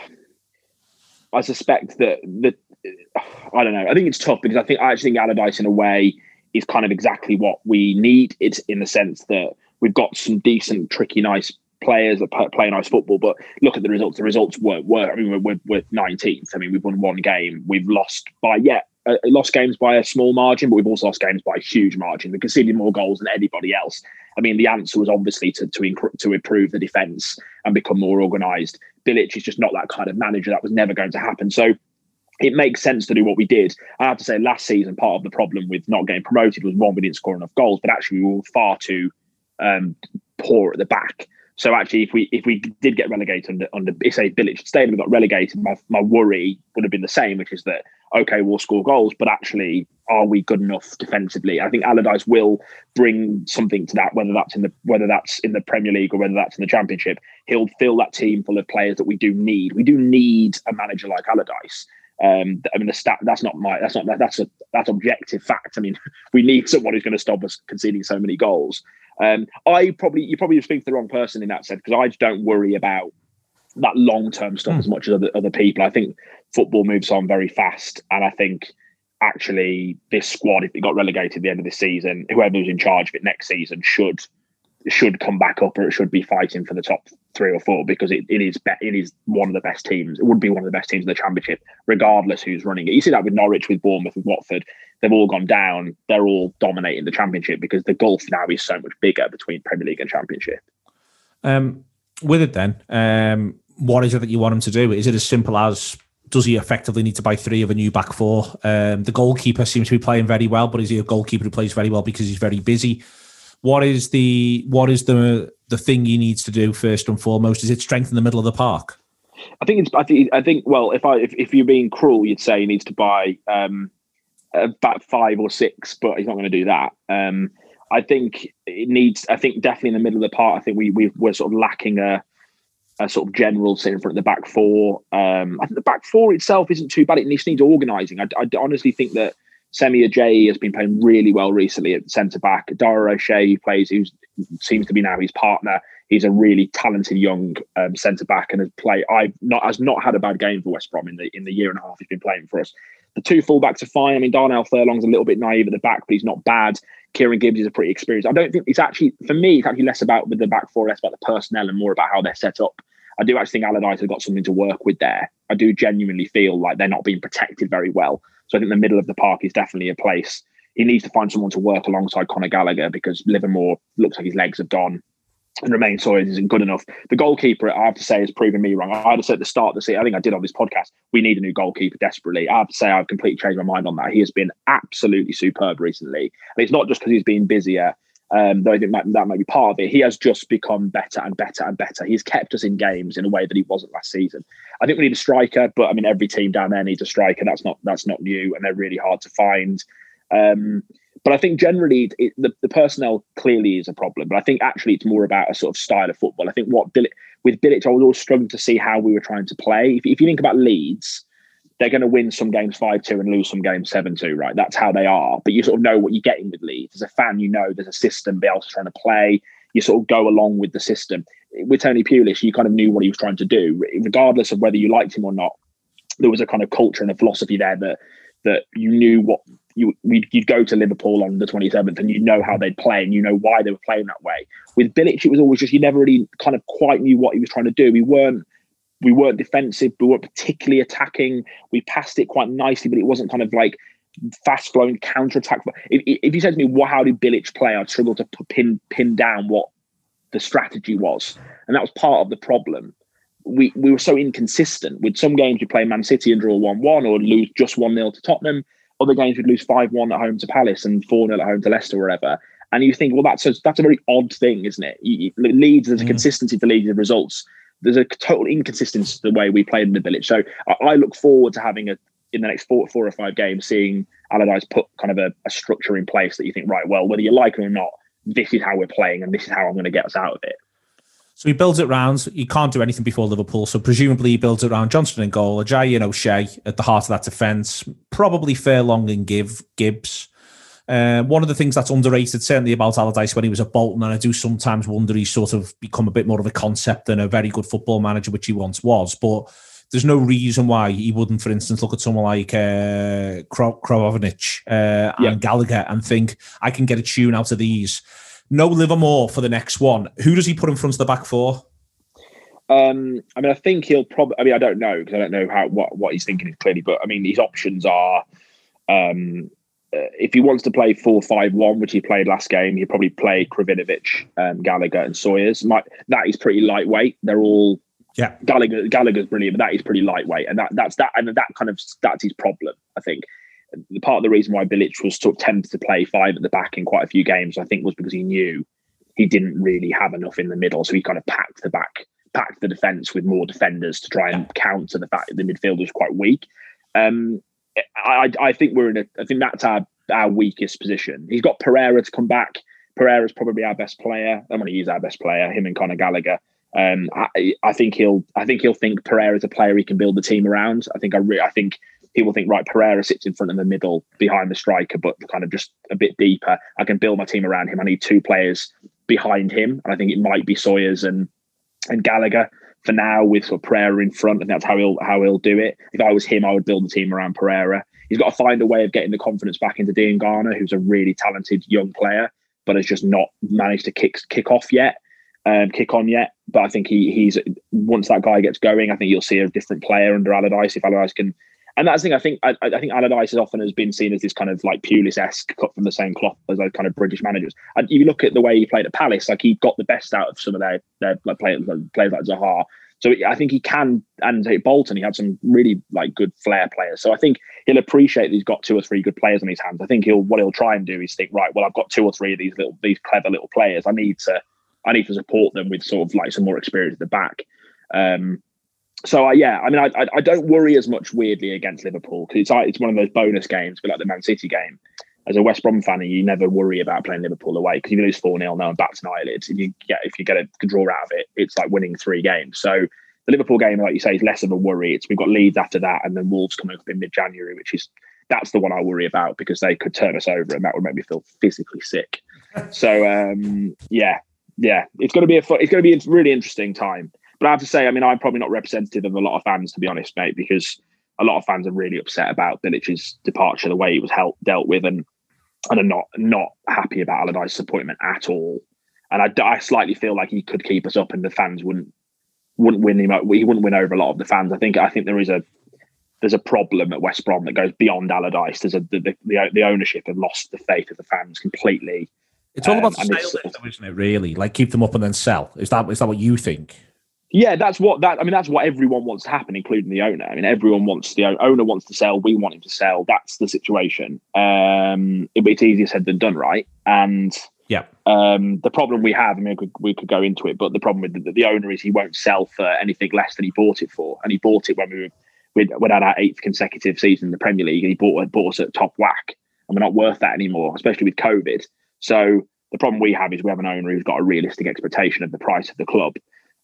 I suspect that that I don't know. I think it's tough because I think I actually think Allardyce, in a way, is kind of exactly what we need. It's in the sense that we've got some decent, tricky, nice players that play nice football. But look at the results. The results weren't. Were, I mean, we're, we're nineteenth. I mean, we've won one game. We've lost by yeah. Uh, lost games by a small margin, but we've also lost games by a huge margin. We conceded more goals than anybody else. I mean, the answer was obviously to to, inc- to improve the defence and become more organised. Bilic is just not that kind of manager. That was never going to happen. So it makes sense to do what we did. I have to say, last season, part of the problem with not getting promoted was, one, we didn't score enough goals, but actually we were far too um, poor at the back. So actually, if we if we did get relegated under, under say, Bilic stayed and we got relegated, my, my worry would have been the same, which is that, okay, we'll score goals, but actually, are we good enough defensively? I think Allardyce will bring something to that, whether that's in the whether that's in the Premier League or whether that's in the Championship. He'll fill that team full of players that we do need. We do need a manager like Allardyce. Um, I mean, the stat that's not my that's not that's a that's objective fact. I mean, we need someone who's going to stop us conceding so many goals. Um, I probably you probably speak to the wrong person in that sense, because I just don't worry about that long term stuff mm. as much as other other people. I think football moves on very fast, and I think actually this squad, if it got relegated at the end of this season, whoever was in charge of it next season should should come back up, or it should be fighting for the top three or four, because it, it is be, it is one of the best teams. It would be one of the best teams in the Championship, regardless who's running it. You see that with Norwich, with Bournemouth, with Watford. They've all gone down. They're all dominating the Championship because the gulf now is so much bigger between Premier League and Championship. Um, with it then, um, what is it that you want him to do? Is it as simple as, does he effectively need to buy three of a new back four? Um, the goalkeeper seems to be playing very well, but is he a goalkeeper who plays very well because he's very busy? What is the what is the the thing he needs to do first and foremost? Is it strengthen the middle of the park? I think it's. I think. I think. Well, if I if, if you're being cruel, you'd say he needs to buy um, about five or six, but he's not going to do that. Um, I think it needs. I think definitely in the middle of the park. I think we we we're sort of lacking a a sort of general sit in front of the back four. Um, I think the back four itself isn't too bad. It needs needs organising. I, I honestly think that Semi Ajayi has been playing really well recently at centre back. Dara O'Shea, who plays, who seems to be now his partner. He's a really talented young um, centre back, and has played. I've not has not had a bad game for West Brom in the in the year and a half he's been playing for us. The two fullbacks are fine. I mean, Darnell Furlong's a little bit naive at the back, but he's not bad. Kieran Gibbs is a pretty experienced. I don't think it's actually, for me, it's actually less about with the back four, less about the personnel and more about how they're set up. I do actually think Allardyce has got something to work with there. I do genuinely feel like they're not being protected very well. So I think the middle of the park is definitely a place. He needs to find someone to work alongside Conor Gallagher, because Livermore looks like his legs have gone, and Romain Sawyers isn't good enough. The goalkeeper, I have to say, has proven me wrong. I had to say at the start of the season, I think I did on this podcast, we need a new goalkeeper desperately. I have to say I've completely changed my mind on that. He has been absolutely superb recently. And it's not just because he's been busier, um, though I think that, that might be part of it. He has just become better and better and better. He's kept us in games in a way that he wasn't last season. I think we need a striker, but I mean, every team down there needs a striker. That's not that's not new, and they're really hard to find. Um, but I think generally it, the, the personnel clearly is a problem. But I think actually it's more about a sort of style of football. I think what Bilic, with Bilic, I was always struggling to see how we were trying to play. If, if you think about Leeds, they're going to win some games five two and lose some games seven two, right? That's how they are. But you sort of know what you're getting with Leeds. As a fan, you know there's a system Bielsa's trying to play. You sort of go along with the system. With Tony Pulis, you kind of knew what he was trying to do. Regardless of whether you liked him or not, there was a kind of culture and a philosophy there that that you knew what you you'd go to Liverpool on the twenty-seventh and you know how they'd play and you know why they were playing that way. With Bilic, it was always just you never really kind of quite knew what he was trying to do. We weren't we weren't defensive, we weren't particularly attacking. We passed it quite nicely, but it wasn't kind of like fast flowing counter attack. If, if you said to me, well, how did Bilic play? I'd struggle to pin pin down what the strategy was, and that was part of the problem. We we were so inconsistent. With some games you play Man City and draw one one or lose just one nil to Tottenham. Other games we'd lose five one at home to Palace and four nil at home to Leicester or whatever. And you think, well, that's a, that's a very odd thing, isn't it? You, you, Leeds, there's a mm. consistency for Leeds of results. There's a total inconsistency to the way we played in the Village. So I, I look forward to having a in the next four, four or five games, seeing Allardyce put kind of a, a structure in place that you think, right, well, whether you like it or not, this is how we're playing and this is how I'm going to get us out of it. So he builds it around, you can't do anything before Liverpool, so presumably he builds it around Johnston in goal, Ajayi and O'Shea at the heart of that defence, probably Furlong and Give, Gibbs. Uh, one of the things that's underrated, certainly about Allardyce when he was at Bolton, and I do sometimes wonder he's sort of become a bit more of a concept than a very good football manager, which he once was, but there's no reason why he wouldn't, for instance, look at someone like uh, Krovovnic uh, and yeah. Gallagher and think, I can get a tune out of these. No Livermore for the next one. Who does he put in front of the back four? Um, I mean, I think he'll probably. I mean, I don't know because I don't know how what, what he's thinking clearly. But I mean, his options are um, uh, if he wants to play four five one, which he played last game, he'd probably play Kravinovic, um, Gallagher, and Sawyers. My, that is pretty lightweight. They're all yeah. Gallagher. Gallagher's brilliant, but that is pretty lightweight, and that that's that, and that kind of that's his problem. I think the part of the reason why Bilic was sort of tempted to play five at the back in quite a few games, I think, was because he knew he didn't really have enough in the middle, so he kind of packed the back, packed the defence with more defenders to try and counter the fact that the midfield was quite weak. Um, I, I think we're in a. I think that's our our weakest position. He's got Pereira to come back. Pereira's probably our best player. I'm going to use our best player. Him and Conor Gallagher. Um, I, I think he'll. I think he'll think Pereira's a player he can build the team around. I think. I. Re, I think he will think, right, Pereira sits in front of the middle behind the striker, but kind of just a bit deeper. I can build my team around him. I need two players behind him, and I think it might be Sawyers and and Gallagher. For now, with sort of Pereira in front, and that's how he'll how he'll do it. If I was him, I would build the team around Pereira. He's got to find a way of getting the confidence back into Dean Garner, who's a really talented young player, but has just not managed to kick kick off yet, um, kick on yet. But I think he he's once that guy gets going, I think you'll see a different player under Allardyce if Allardyce can. And that's the thing. I think I, I think Allardyce is often has been seen as this kind of like Pulis-esque cut from the same cloth as those kind of British managers. And you look at the way he played at Palace, like he got the best out of some of their their like players, like players like Zaha. So I think he can, and at Bolton, he had some really like good flair players. So I think he'll appreciate that he's got two or three good players on his hands. I think he'll what he'll try and do is think, right, well, I've got two or three of these little these clever little players. I need to I need to support them with sort of like some more experience at the back. Um, So uh, yeah, I mean, I, I I don't worry as much weirdly against Liverpool because it's like, it's one of those bonus games, but like the Man City game. As a West Brom fan, you never worry about playing Liverpool away because if you lose four nil, no one bats an eyelid. If you get if you get a draw out of it, it's like winning three games. So the Liverpool game, like you say, is less of a worry. It's we've got Leeds after that, and then Wolves coming up in mid-January, which is that's the one I worry about because they could turn us over, and that would make me feel physically sick. So um, yeah, yeah, it's going to be a it's going to be a really interesting time. But I have to say, I mean, I'm probably not representative of a lot of fans, to be honest, mate, because a lot of fans are really upset about Bilic's departure, the way he was held, dealt with, and and are not not happy about Allardyce's appointment at all. And I, I slightly feel like he could keep us up, and the fans wouldn't wouldn't win him. He wouldn't win over a lot of the fans. I think I think there is a there's a problem at West Brom that goes beyond Allardyce. There's a the the, the ownership have lost the faith of the fans completely. It's all about um, the sale, though, isn't it? Really, like keep them up and then sell. Is that is that what you think? Yeah, that's what that. I mean, that's what everyone wants to happen, including the owner. I mean, everyone wants the owner wants to sell. We want him to sell. That's the situation. Um, it, it's easier said than done, right? And yeah, um, the problem we have. I mean, we could, we could go into it, but the problem with the, the owner is he won't sell for anything less than he bought it for, and he bought it when we were we we had our eighth consecutive season in the Premier League, and he bought bought us at top whack, and we're not worth that anymore, especially with COVID. So the problem we have is we have an owner who's got a realistic expectation of the price of the club.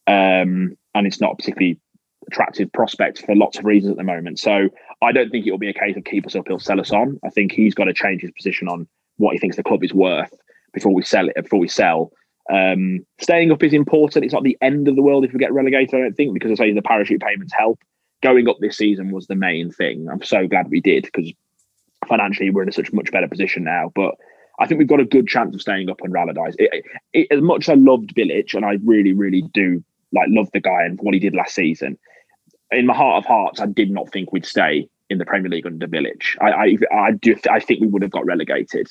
Um, and it's not a particularly attractive prospect for lots of reasons at the moment. So I don't think it will be a case of keep us up, he'll sell us on. I think he's got to change his position on what he thinks the club is worth before we sell it. Before we sell, um, staying up is important. It's not the end of the world if we get relegated, I don't think, because I say the parachute payments help. Going up this season was the main thing. I'm so glad we did because financially we're in a such much better position now. But I think we've got a good chance of staying up under Allardyce. It, it, as much as I loved Bilic, and I really, really do like love the guy and what he did last season, in my heart of hearts, I did not think we'd stay in the Premier League under Bilic. I, I, I do. I think we would have got relegated.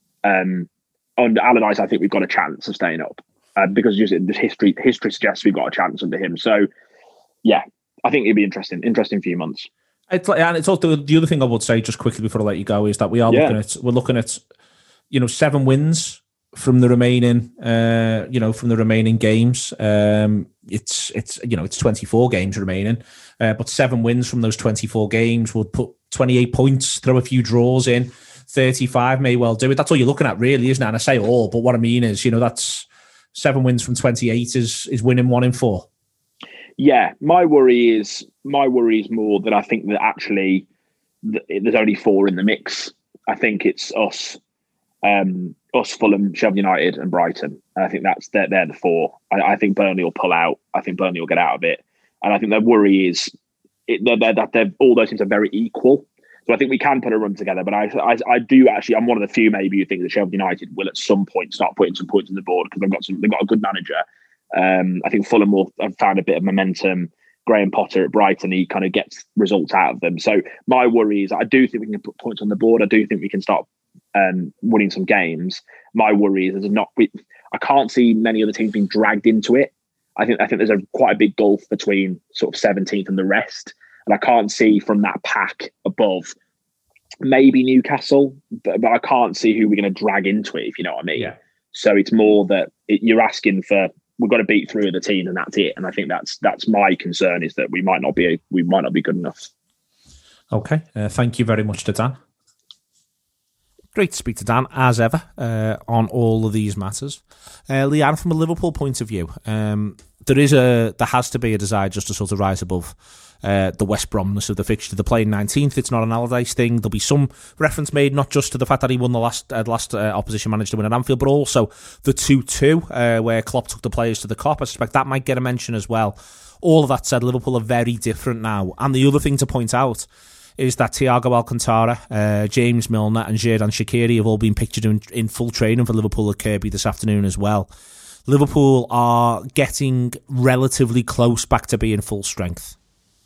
Um, under Allardyce, I think we've got a chance of staying up uh, because just the history history suggests we've got a chance under him. So, yeah, I think it'd be interesting. Interesting few months. It's like, and it's also the other thing I would say just quickly before I let you go is that we are Yeah. looking at we're looking at you know seven wins from the remaining uh you know from the remaining games. Um, it's it's you know it's twenty-four games remaining, uh, but seven wins from those twenty-four games would put twenty-eight points. Throw a few draws in, thirty-five may well do it. That's all you're looking at, really, isn't it? And I say all, but what I mean is, you know, that's seven wins from twenty-eight is is winning one in four. Yeah, my worry is my worry is more that I think that actually th- there's only four in the mix. I think it's us, um, us, Fulham, Sheffield United, and Brighton. And I think that's they're, they're the four. I, I think Burnley will pull out. I think Burnley will get out of it. And I think their worry is it, they're, they're, that they're, all those teams are very equal. So I think we can put a run together. But I, I, I do actually. I'm one of the few maybe who think that Sheffield United will at some point start putting some points on the board because they've got some. They've got a good manager. Um, I think Fulham will have found a bit of momentum. Graham Potter at Brighton, he kind of gets results out of them. So my worry is I do think we can put points on the board. I do think we can start and winning some games. My worry is there's not. I can't see many other teams being dragged into it. I think I think there's a quite a big gulf between sort of seventeenth and the rest, and I can't see from that pack above. Maybe Newcastle, but, but I can't see who we're going to drag into it, if you know what I mean. Yeah. So it's more that it, you're asking for, we've got to beat three of the teams and that's it. And I think that's that's my concern, is that we might not be we might not be good enough. Okay, uh, thank you very much to Dan. Great to speak to Dan, as ever, uh, on all of these matters. Uh, Leanne, from a Liverpool point of view, um, there is a there has to be a desire just to sort of rise above uh, the West Bromness of the fixture. They're playing nineteenth. It's not an Allardyce thing. There'll be some reference made not just to the fact that he won the last uh, last uh, opposition manager to win at Anfield, but also the two two, uh, where Klopp took the players to the Kop. I suspect that might get a mention as well. All of that said, Liverpool are very different now. And the other thing to point out is that Thiago Alcantara, uh, James Milner and Xherdan Shaqiri have all been pictured in, in full training for Liverpool at Kirkby this afternoon as well. Liverpool are getting relatively close back to being full strength.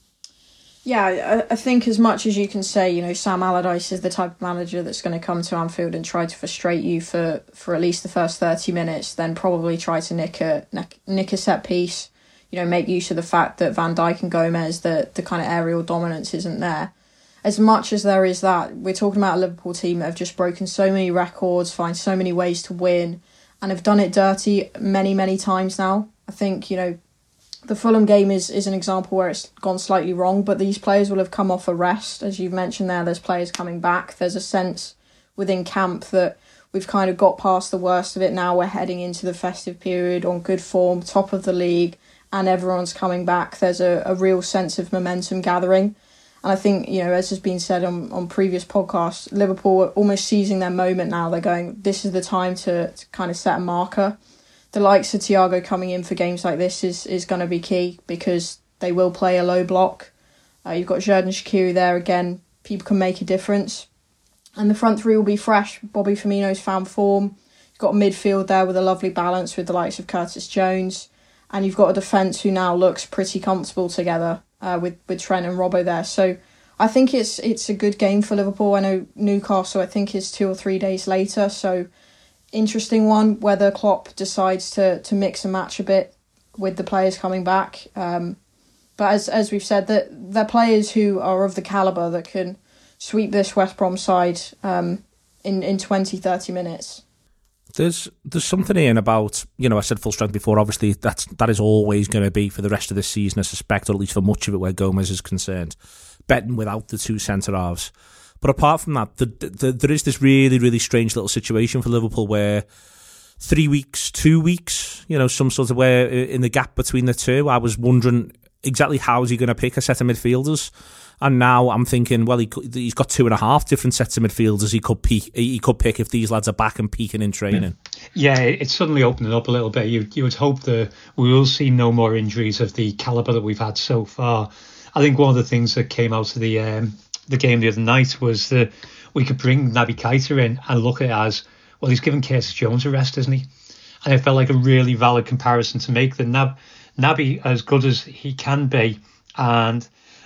Yeah, I, I think as much as you can say, you know, Sam Allardyce is the type of manager that's going to come to Anfield and try to frustrate you for, for at least the first thirty minutes, then probably try to nick a, nick, nick a set piece, you know, make use of the fact that Van Dijk and Gomez, the, the kind of aerial dominance isn't there. As much as there is that, we're talking about a Liverpool team that have just broken so many records, find so many ways to win, and have done it dirty many, many times now. I think, you know, the Fulham game is, is an example where it's gone slightly wrong, but these players will have come off a rest. As you've mentioned there, there's players coming back. There's a sense within camp that we've kind of got past the worst of it now. We're heading into the festive period on good form, top of the league, and everyone's coming back. There's a, a real sense of momentum gathering. And I think, you know, as has been said on, on previous podcasts, Liverpool are almost seizing their moment now. They're going, this is the time to, to kind of set a marker. The likes of Thiago coming in for games like this is, is going to be key, because they will play a low block. Uh, you've got Xherdan Shaqiri there again. People can make a difference. And the front three will be fresh. Bobby Firmino's found form. You've got a midfield there with a lovely balance with the likes of Curtis Jones. And you've got a defence who now looks pretty comfortable together. Uh, with, with Trent and Robbo there. So I think it's it's a good game for Liverpool. I know Newcastle, I think, is two or three days later. So interesting one, whether Klopp decides to, to mix and match a bit with the players coming back. Um, but as as we've said, that they're players who are of the calibre that can sweep this West Brom side um, in, in twenty, thirty minutes. There's there's something in about, you know, I said full strength before, obviously that's, that is always going to be for the rest of the season, I suspect, or at least for much of it where Gomez is concerned, betting without the two centre-halves. But apart from that, the, the, there is this really, really strange little situation for Liverpool where three weeks, two weeks, you know, some sort of where in the gap between the two, I was wondering exactly how is he going to pick a set of midfielders. And now I'm thinking, well, he could, he's got two and a half different sets of midfielders he could peak, he could pick if these lads are back and peaking in training. Yeah, it's suddenly opening up a little bit. You you would hope that we will see no more injuries of the calibre that we've had so far. I think one of the things that came out of the um, the game the other night was that we could bring Naby Keita in and look at it as, well, he's given Curtis Jones a rest, isn't he? And it felt like a really valid comparison to make. That Nab, Naby, as good as he can be, and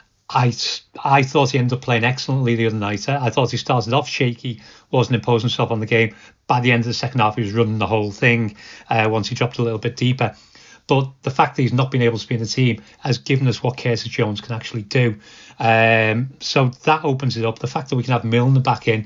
I, I thought he ended up playing excellently the other night. I thought he started off shaky, wasn't imposing himself on the game. By the end of the second half, he was running the whole thing uh, once he dropped a little bit deeper. But the fact that he's not been able to be in the team has given us what Curtis Jones can actually do. Um, so that opens it up. The fact that we can have Milner back in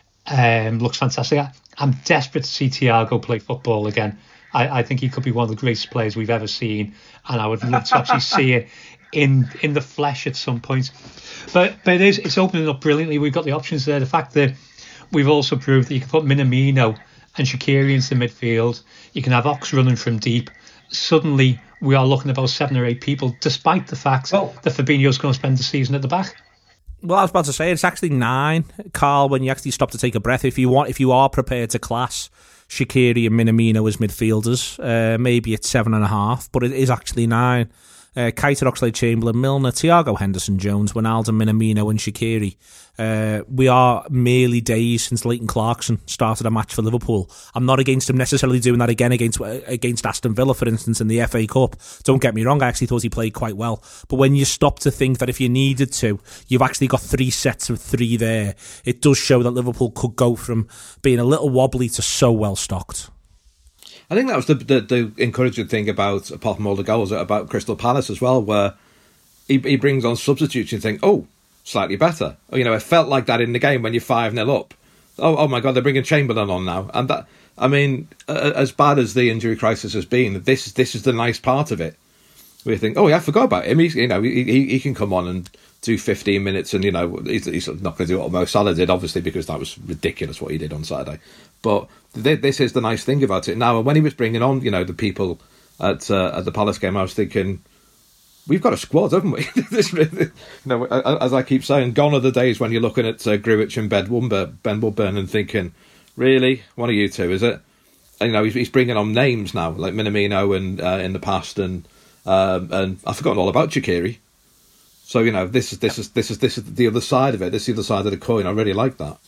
um, looks fantastic. I, I'm desperate to see Thiago play football again. I, I think he could be one of the greatest players we've ever seen, and I would love to actually see it in in the flesh at some point. But but it is it's opening up brilliantly. We've got the options there. The fact that we've also proved that you can put Minamino and Shaqiri into the midfield. You can have Ox running from deep. Suddenly we are looking at about seven or eight people, despite the fact well, that Fabinho's going to spend the season at the back. Well, I was about to say it's actually nine, Carl, when you actually stop to take a breath. If you want, if you are prepared to class Shaqiri and Minamino as midfielders, uh, maybe it's seven and a half, but it is actually nine. Uh, Keita, Oxlade-Chamberlain, Milner, Thiago Henderson-Jones, Wijnaldum, Minamino and Shaqiri. Uh, we are merely days since Leighton Clarkson started a match for Liverpool. I'm not against him necessarily doing that again against against Aston Villa, for instance, in the F A Cup. Don't get me wrong, I actually thought he played quite well. But when you stop to think that if you needed to, you've actually got three sets of three there, it does show that Liverpool could go from being a little wobbly to so well stocked. I think that was the, the the encouraging thing about, apart from all the goals, about Crystal Palace as well, where he, he brings on substitutes and think, oh, slightly better. You know, it felt like that in the game when you're five nil up. Oh, oh my God, they're bringing Chamberlain on now. And that, I mean, uh, as bad as the injury crisis has been, this this is the nice part of it. Where you think, oh yeah, I forgot about him. He's, you know, he, he he can come on and do fifteen minutes, and you know, he's, he's not going to do what Mo Salah did, obviously, because that was ridiculous what he did on Saturday. But th- this is the nice thing about it. Now, when he was bringing on, you know, the people at uh, at the Palace game, I was thinking, we've got a squad, haven't we? This really, you know, as I keep saying, gone are the days when you're looking at uh, Grujic and Ben Woodburn, Ben Woodburn and thinking, really, one of you two, is it? And, you know, he's, he's bringing on names now, like Minamino and uh, in the past, and um, and I've forgotten all about Shaqiri. So you know, this is this is this is this is the other side of it. This is the other side of the coin. I really like that.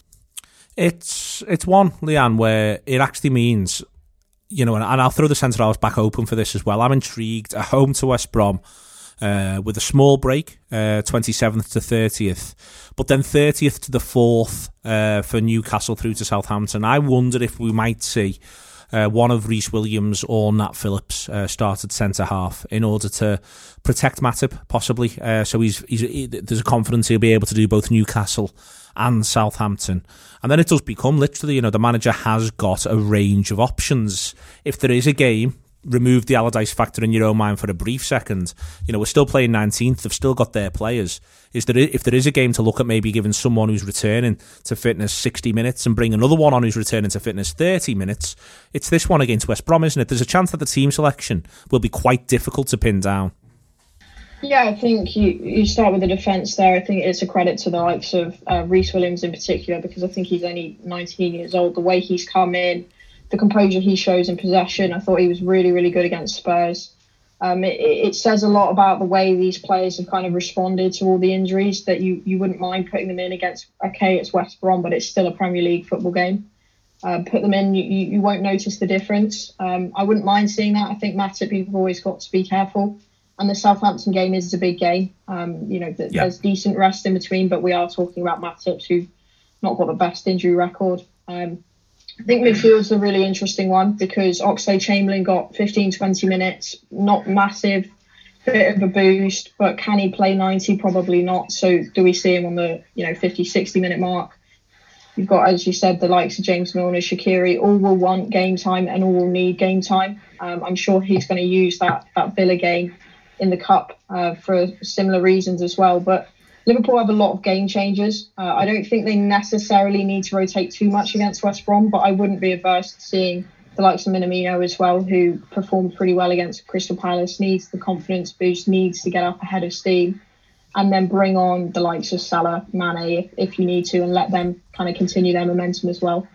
It's it's one, Leanne, where it actually means, you know, and, and I'll throw the centre halves back open for this as well. I'm intrigued at home to West Brom uh, with a small break, uh, twenty-seventh to thirtieth, but then thirtieth to the fourth uh, for Newcastle through to Southampton. I wonder if we might see Uh, one of Reece Williams or Nat Phillips uh, started centre half in order to protect Matip, possibly. Uh, so he's, he's he, there's a confidence he'll be able to do both Newcastle and Southampton. And then it does become literally, you know, the manager has got a range of options. If there is a game, remove the Allardyce factor in your own mind for a brief second. You know, we're still playing nineteenth. They've still got their players. Is there, if there is a game to look at, maybe giving someone who's returning to fitness sixty minutes and bring another one on who's returning to fitness thirty minutes, it's this one against West Brom, isn't it? There's a chance that the team selection will be quite difficult to pin down. Yeah, I think you, you start with the defence there. I think it's a credit to the likes of uh, Reece Williams in particular, because I think he's only nineteen years old. The way he's come in, the composure he shows in possession, I thought he was really, really good against Spurs. Um, it, it says a lot about the way these players have kind of responded to all the injuries, that you, you wouldn't mind putting them in against, okay, it's West Brom, but it's still a Premier League football game. Uh, put them in, you, you won't notice the difference. Um, I wouldn't mind seeing that. I think Matip, you've always got to be careful. And the Southampton game is a big game. Um, you know, th- yeah. There's decent rest in between, but we are talking about Matip, who's not got the best injury record. Um, I think midfield's a really interesting one, because Oxlade-Chamberlain got fifteen, twenty minutes, not massive, bit of a boost, but can he play ninety? Probably not. So do we see him on the, you know, fifty, sixty minute mark? You've got, as you said, the likes of James Milner, Shaqiri, all will want game time and all will need game time. Um, I'm sure he's going to use that, that Villa game in the Cup uh, for similar reasons as well. But Liverpool have a lot of game changers. Uh, I don't think they necessarily need to rotate too much against West Brom, but I wouldn't be averse to seeing the likes of Minamino as well, who performed pretty well against Crystal Palace, needs the confidence boost, needs to get up ahead of steam, and then bring on the likes of Salah, Mane, if, if you need to, and let them kind of continue their momentum as well.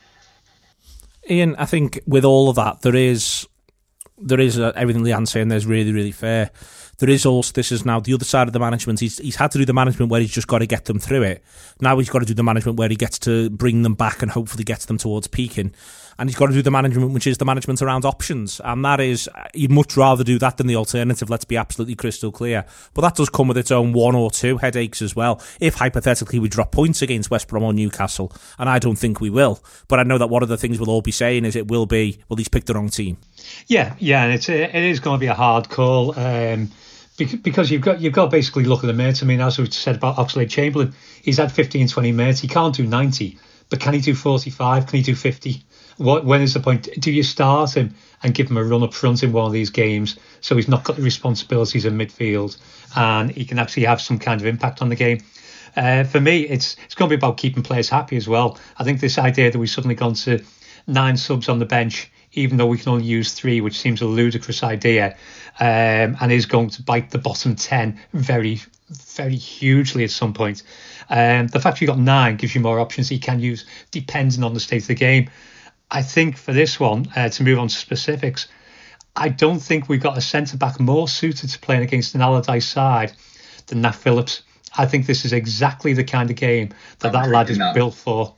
Ian, I think with all of that, there is, there is uh, everything Leanne's saying there is really, really fair. There is also, this is now the other side of the management. He's he's had to do the management where he's just got to get them through it. Now he's got to do the management where he gets to bring them back and hopefully gets them towards peaking. And he's got to do the management, which is the management around options. And that is, you'd much rather do that than the alternative, let's be absolutely crystal clear. But that does come with its own one or two headaches as well. If hypothetically we drop points against West Brom or Newcastle, and I don't think we will, but I know that one of the things we'll all be saying is it will be, well, he's picked the wrong team. Yeah, yeah, and it's a, it is going to be a hard call. Um, Because you've got you've got to basically look at the minutes. I mean, as we said about Oxlade-Chamberlain, he's had fifteen, twenty minutes. He can't do ninety, but can he do forty-five? Can he do fifty? What, when is the point? Do you start him and give him a run up front in one of these games so he's not got the responsibilities in midfield and he can actually have some kind of impact on the game? Uh, for me, it's it's going to be about keeping players happy as well. I think this idea that we've suddenly gone to nine subs on the bench, even though we can only use three, which seems a ludicrous idea, um, and is going to bite the bottom ten very, very hugely at some point. Um, the fact you've got nine gives you more options that you can use depending on the state of the game. I think for this one, uh, to move on to specifics, I don't think we've got a centre-back more suited to playing against an Allardyce side than Nat Phillips. I think this is exactly the kind of game that that lad is that. built for.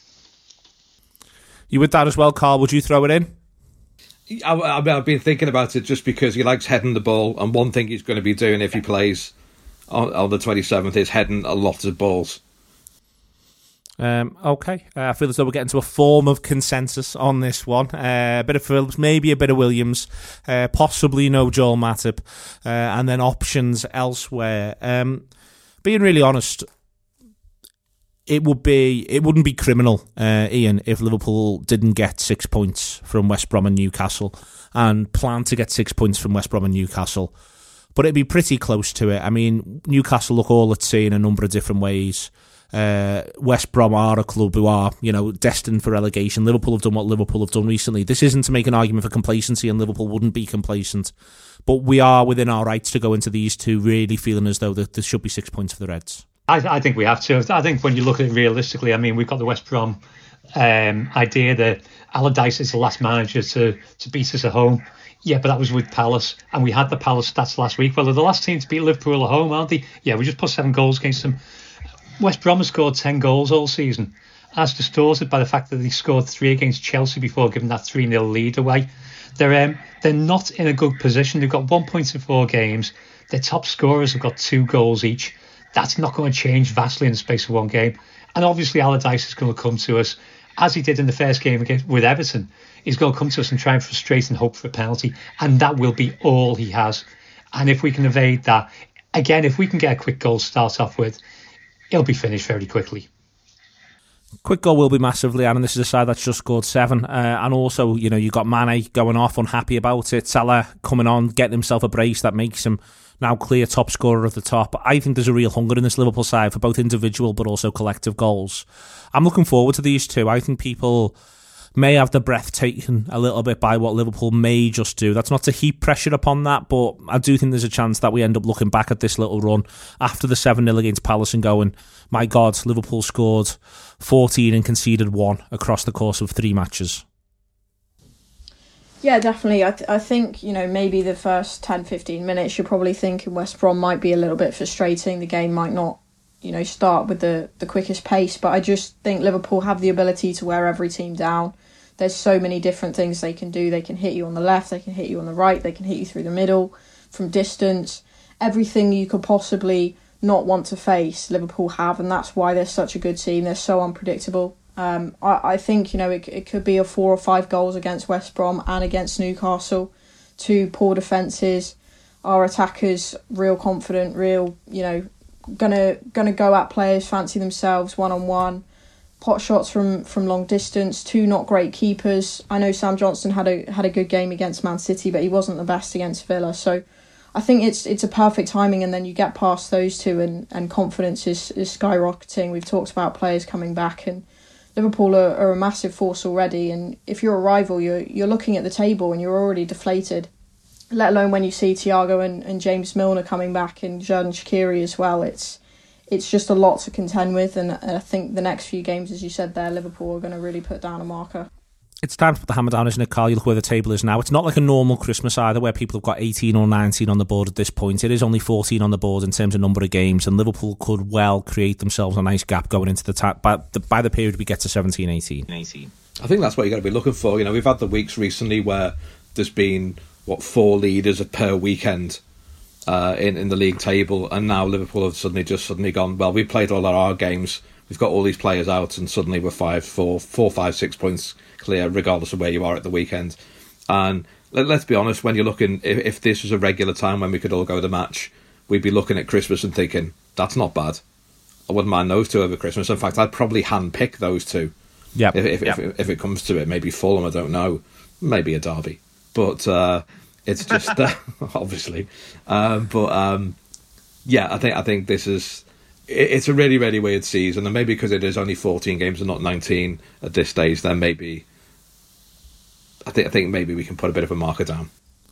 You with that as well, Carl? Would you throw it in? I, I've been thinking about it just because he likes heading the ball, and one thing he's going to be doing if he plays on, on the twenty-seventh is heading a lot of balls. Um, okay, uh, I feel as though we're getting to a form of consensus on this one. Uh, a bit of Phillips, maybe a bit of Williams, uh, possibly no Joel Matip, uh, and then options elsewhere. Um, being really honest, it would be it wouldn't be criminal, uh, Ian, if Liverpool didn't get six points from West Brom and Newcastle and plan to get six points from West Brom and Newcastle. But it'd be pretty close to it. I mean, Newcastle look all at sea in a number of different ways. Uh, West Brom are a club who are, you know, destined for relegation. Liverpool have done what Liverpool have done recently. This isn't to make an argument for complacency, and Liverpool wouldn't be complacent. But we are within our rights to go into these two really feeling as though there, there should be six points for the Reds. I, I think we have to. I think when you look at it realistically, I mean, we've got the West Brom um, idea that Allardyce is the last manager to, to beat us at home. Yeah, but that was with Palace, and we had the Palace stats last week. Well, they're the last team to beat Liverpool at home, aren't they? Yeah, we just put seven goals against them. West Brom has scored ten goals all season, as distorted by the fact that they scored three against Chelsea before giving that three nil lead away. They're um, they're not in a good position. They've got one point in four games. Their top scorers have got two goals each. That's not going to change vastly in the space of one game. And obviously Allardyce is going to come to us, as he did in the first game against with Everton. He's going to come to us and try and frustrate and hope for a penalty. And that will be all he has. And if we can evade that, again, if we can get a quick goal to start off with, he'll be finished very quickly. Quick goal will be massively, and this is a side that's just scored seven. Uh, and also, you know, you've got Mane going off, unhappy about it. Salah coming on, getting himself a brace that makes him now clear top scorer at the top. I think there's a real hunger in this Liverpool side for both individual but also collective goals. I'm looking forward to these two. I think people may have the breath taken a little bit by what Liverpool may just do. That's not to heap pressure upon that, but I do think there's a chance that we end up looking back at this little run after the seven nil against Palace and going, my God, Liverpool scored fourteen and conceded one across the course of three matches. Yeah, definitely. I, th- I think, you know, maybe the first ten, fifteen minutes, you're probably thinking West Brom might be a little bit frustrating. The game might not, you know, start with the, the quickest pace, but I just think Liverpool have the ability to wear every team down. There's so many different things they can do. They can hit you on the left, they can hit you on the right, they can hit you through the middle, from distance. Everything you could possibly not want to face, Liverpool have, and that's why they're such a good team. They're so unpredictable. Um, I, I think, you know, it, it could be a four or five goals against West Brom and against Newcastle. Two poor defences. Our attackers real confident, real, you know, gonna gonna go at players, fancy themselves one on one. Pot shots from, from long distance. Two not great keepers. I know Sam Johnstone had a had a good game against Man City, but he wasn't the best against Villa. So I think it's it's a perfect timing, and then you get past those two, and, and confidence is, is skyrocketing. We've talked about players coming back, and Liverpool are, are a massive force already. And if you're a rival, you're you're looking at the table and you're already deflated. Let alone when you see Thiago and, and James Milner coming back, and Xherdan Shaqiri as well. It's It's just a lot to contend with, and I think the next few games, as you said there, Liverpool are going to really put down a marker. It's time to put the hammer down, isn't it, Carl? You look where the table is now. It's not like a normal Christmas either, where people have got eighteen or nineteen on the board at this point. It is only fourteen on the board in terms of number of games, and Liverpool could well create themselves a nice gap going into the ta- by, the, by the period we get to seventeen eighteen. I think that's what you've got to be looking for. You know, we've had the weeks recently where there's been, what, four leaders per weekend. Uh, in, in the league table, and now Liverpool have suddenly just suddenly gone, well, we played all our games, we've got all these players out, and suddenly we're five, four, four, five, six points clear, regardless of where you are at the weekend. And let, let's be honest, when you're looking, if, if this was a regular time when we could all go to the match, we'd be looking at Christmas and thinking, that's not bad. I wouldn't mind those two over Christmas. In fact, I'd probably handpick those two. Yeah. If if, yep. if if it comes to it, maybe Fulham, I don't know, maybe a derby, but. Uh, It's just uh, obviously, um, but um, yeah, I think I think this is it, it's a really really weird season, and maybe because it is only fourteen games and not nineteen at this stage, then maybe I think I think maybe we can put a bit of a marker down.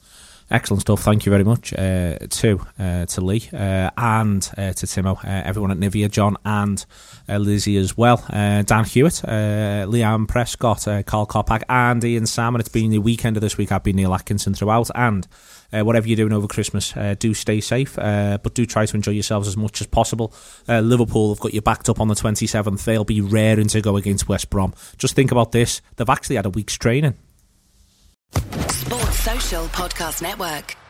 Excellent stuff. Thank you very much uh, to uh, to Lee uh, and uh, to Timo, uh, everyone at Nivea, John and uh, Lizzie as well. Uh, Dan Hewitt, uh, Liam Prescott, uh, Carl Kopak and Ian Salmon. It's been the weekend of this week. I've been Neil Atkinson throughout, and uh, whatever you're doing over Christmas, uh, do stay safe, uh, but do try to enjoy yourselves as much as possible. Uh, Liverpool have got you backed up on the twenty-seventh. They'll be raring to go against West Brom. Just think about this. They've actually had a week's training. Sports Social Podcast Network.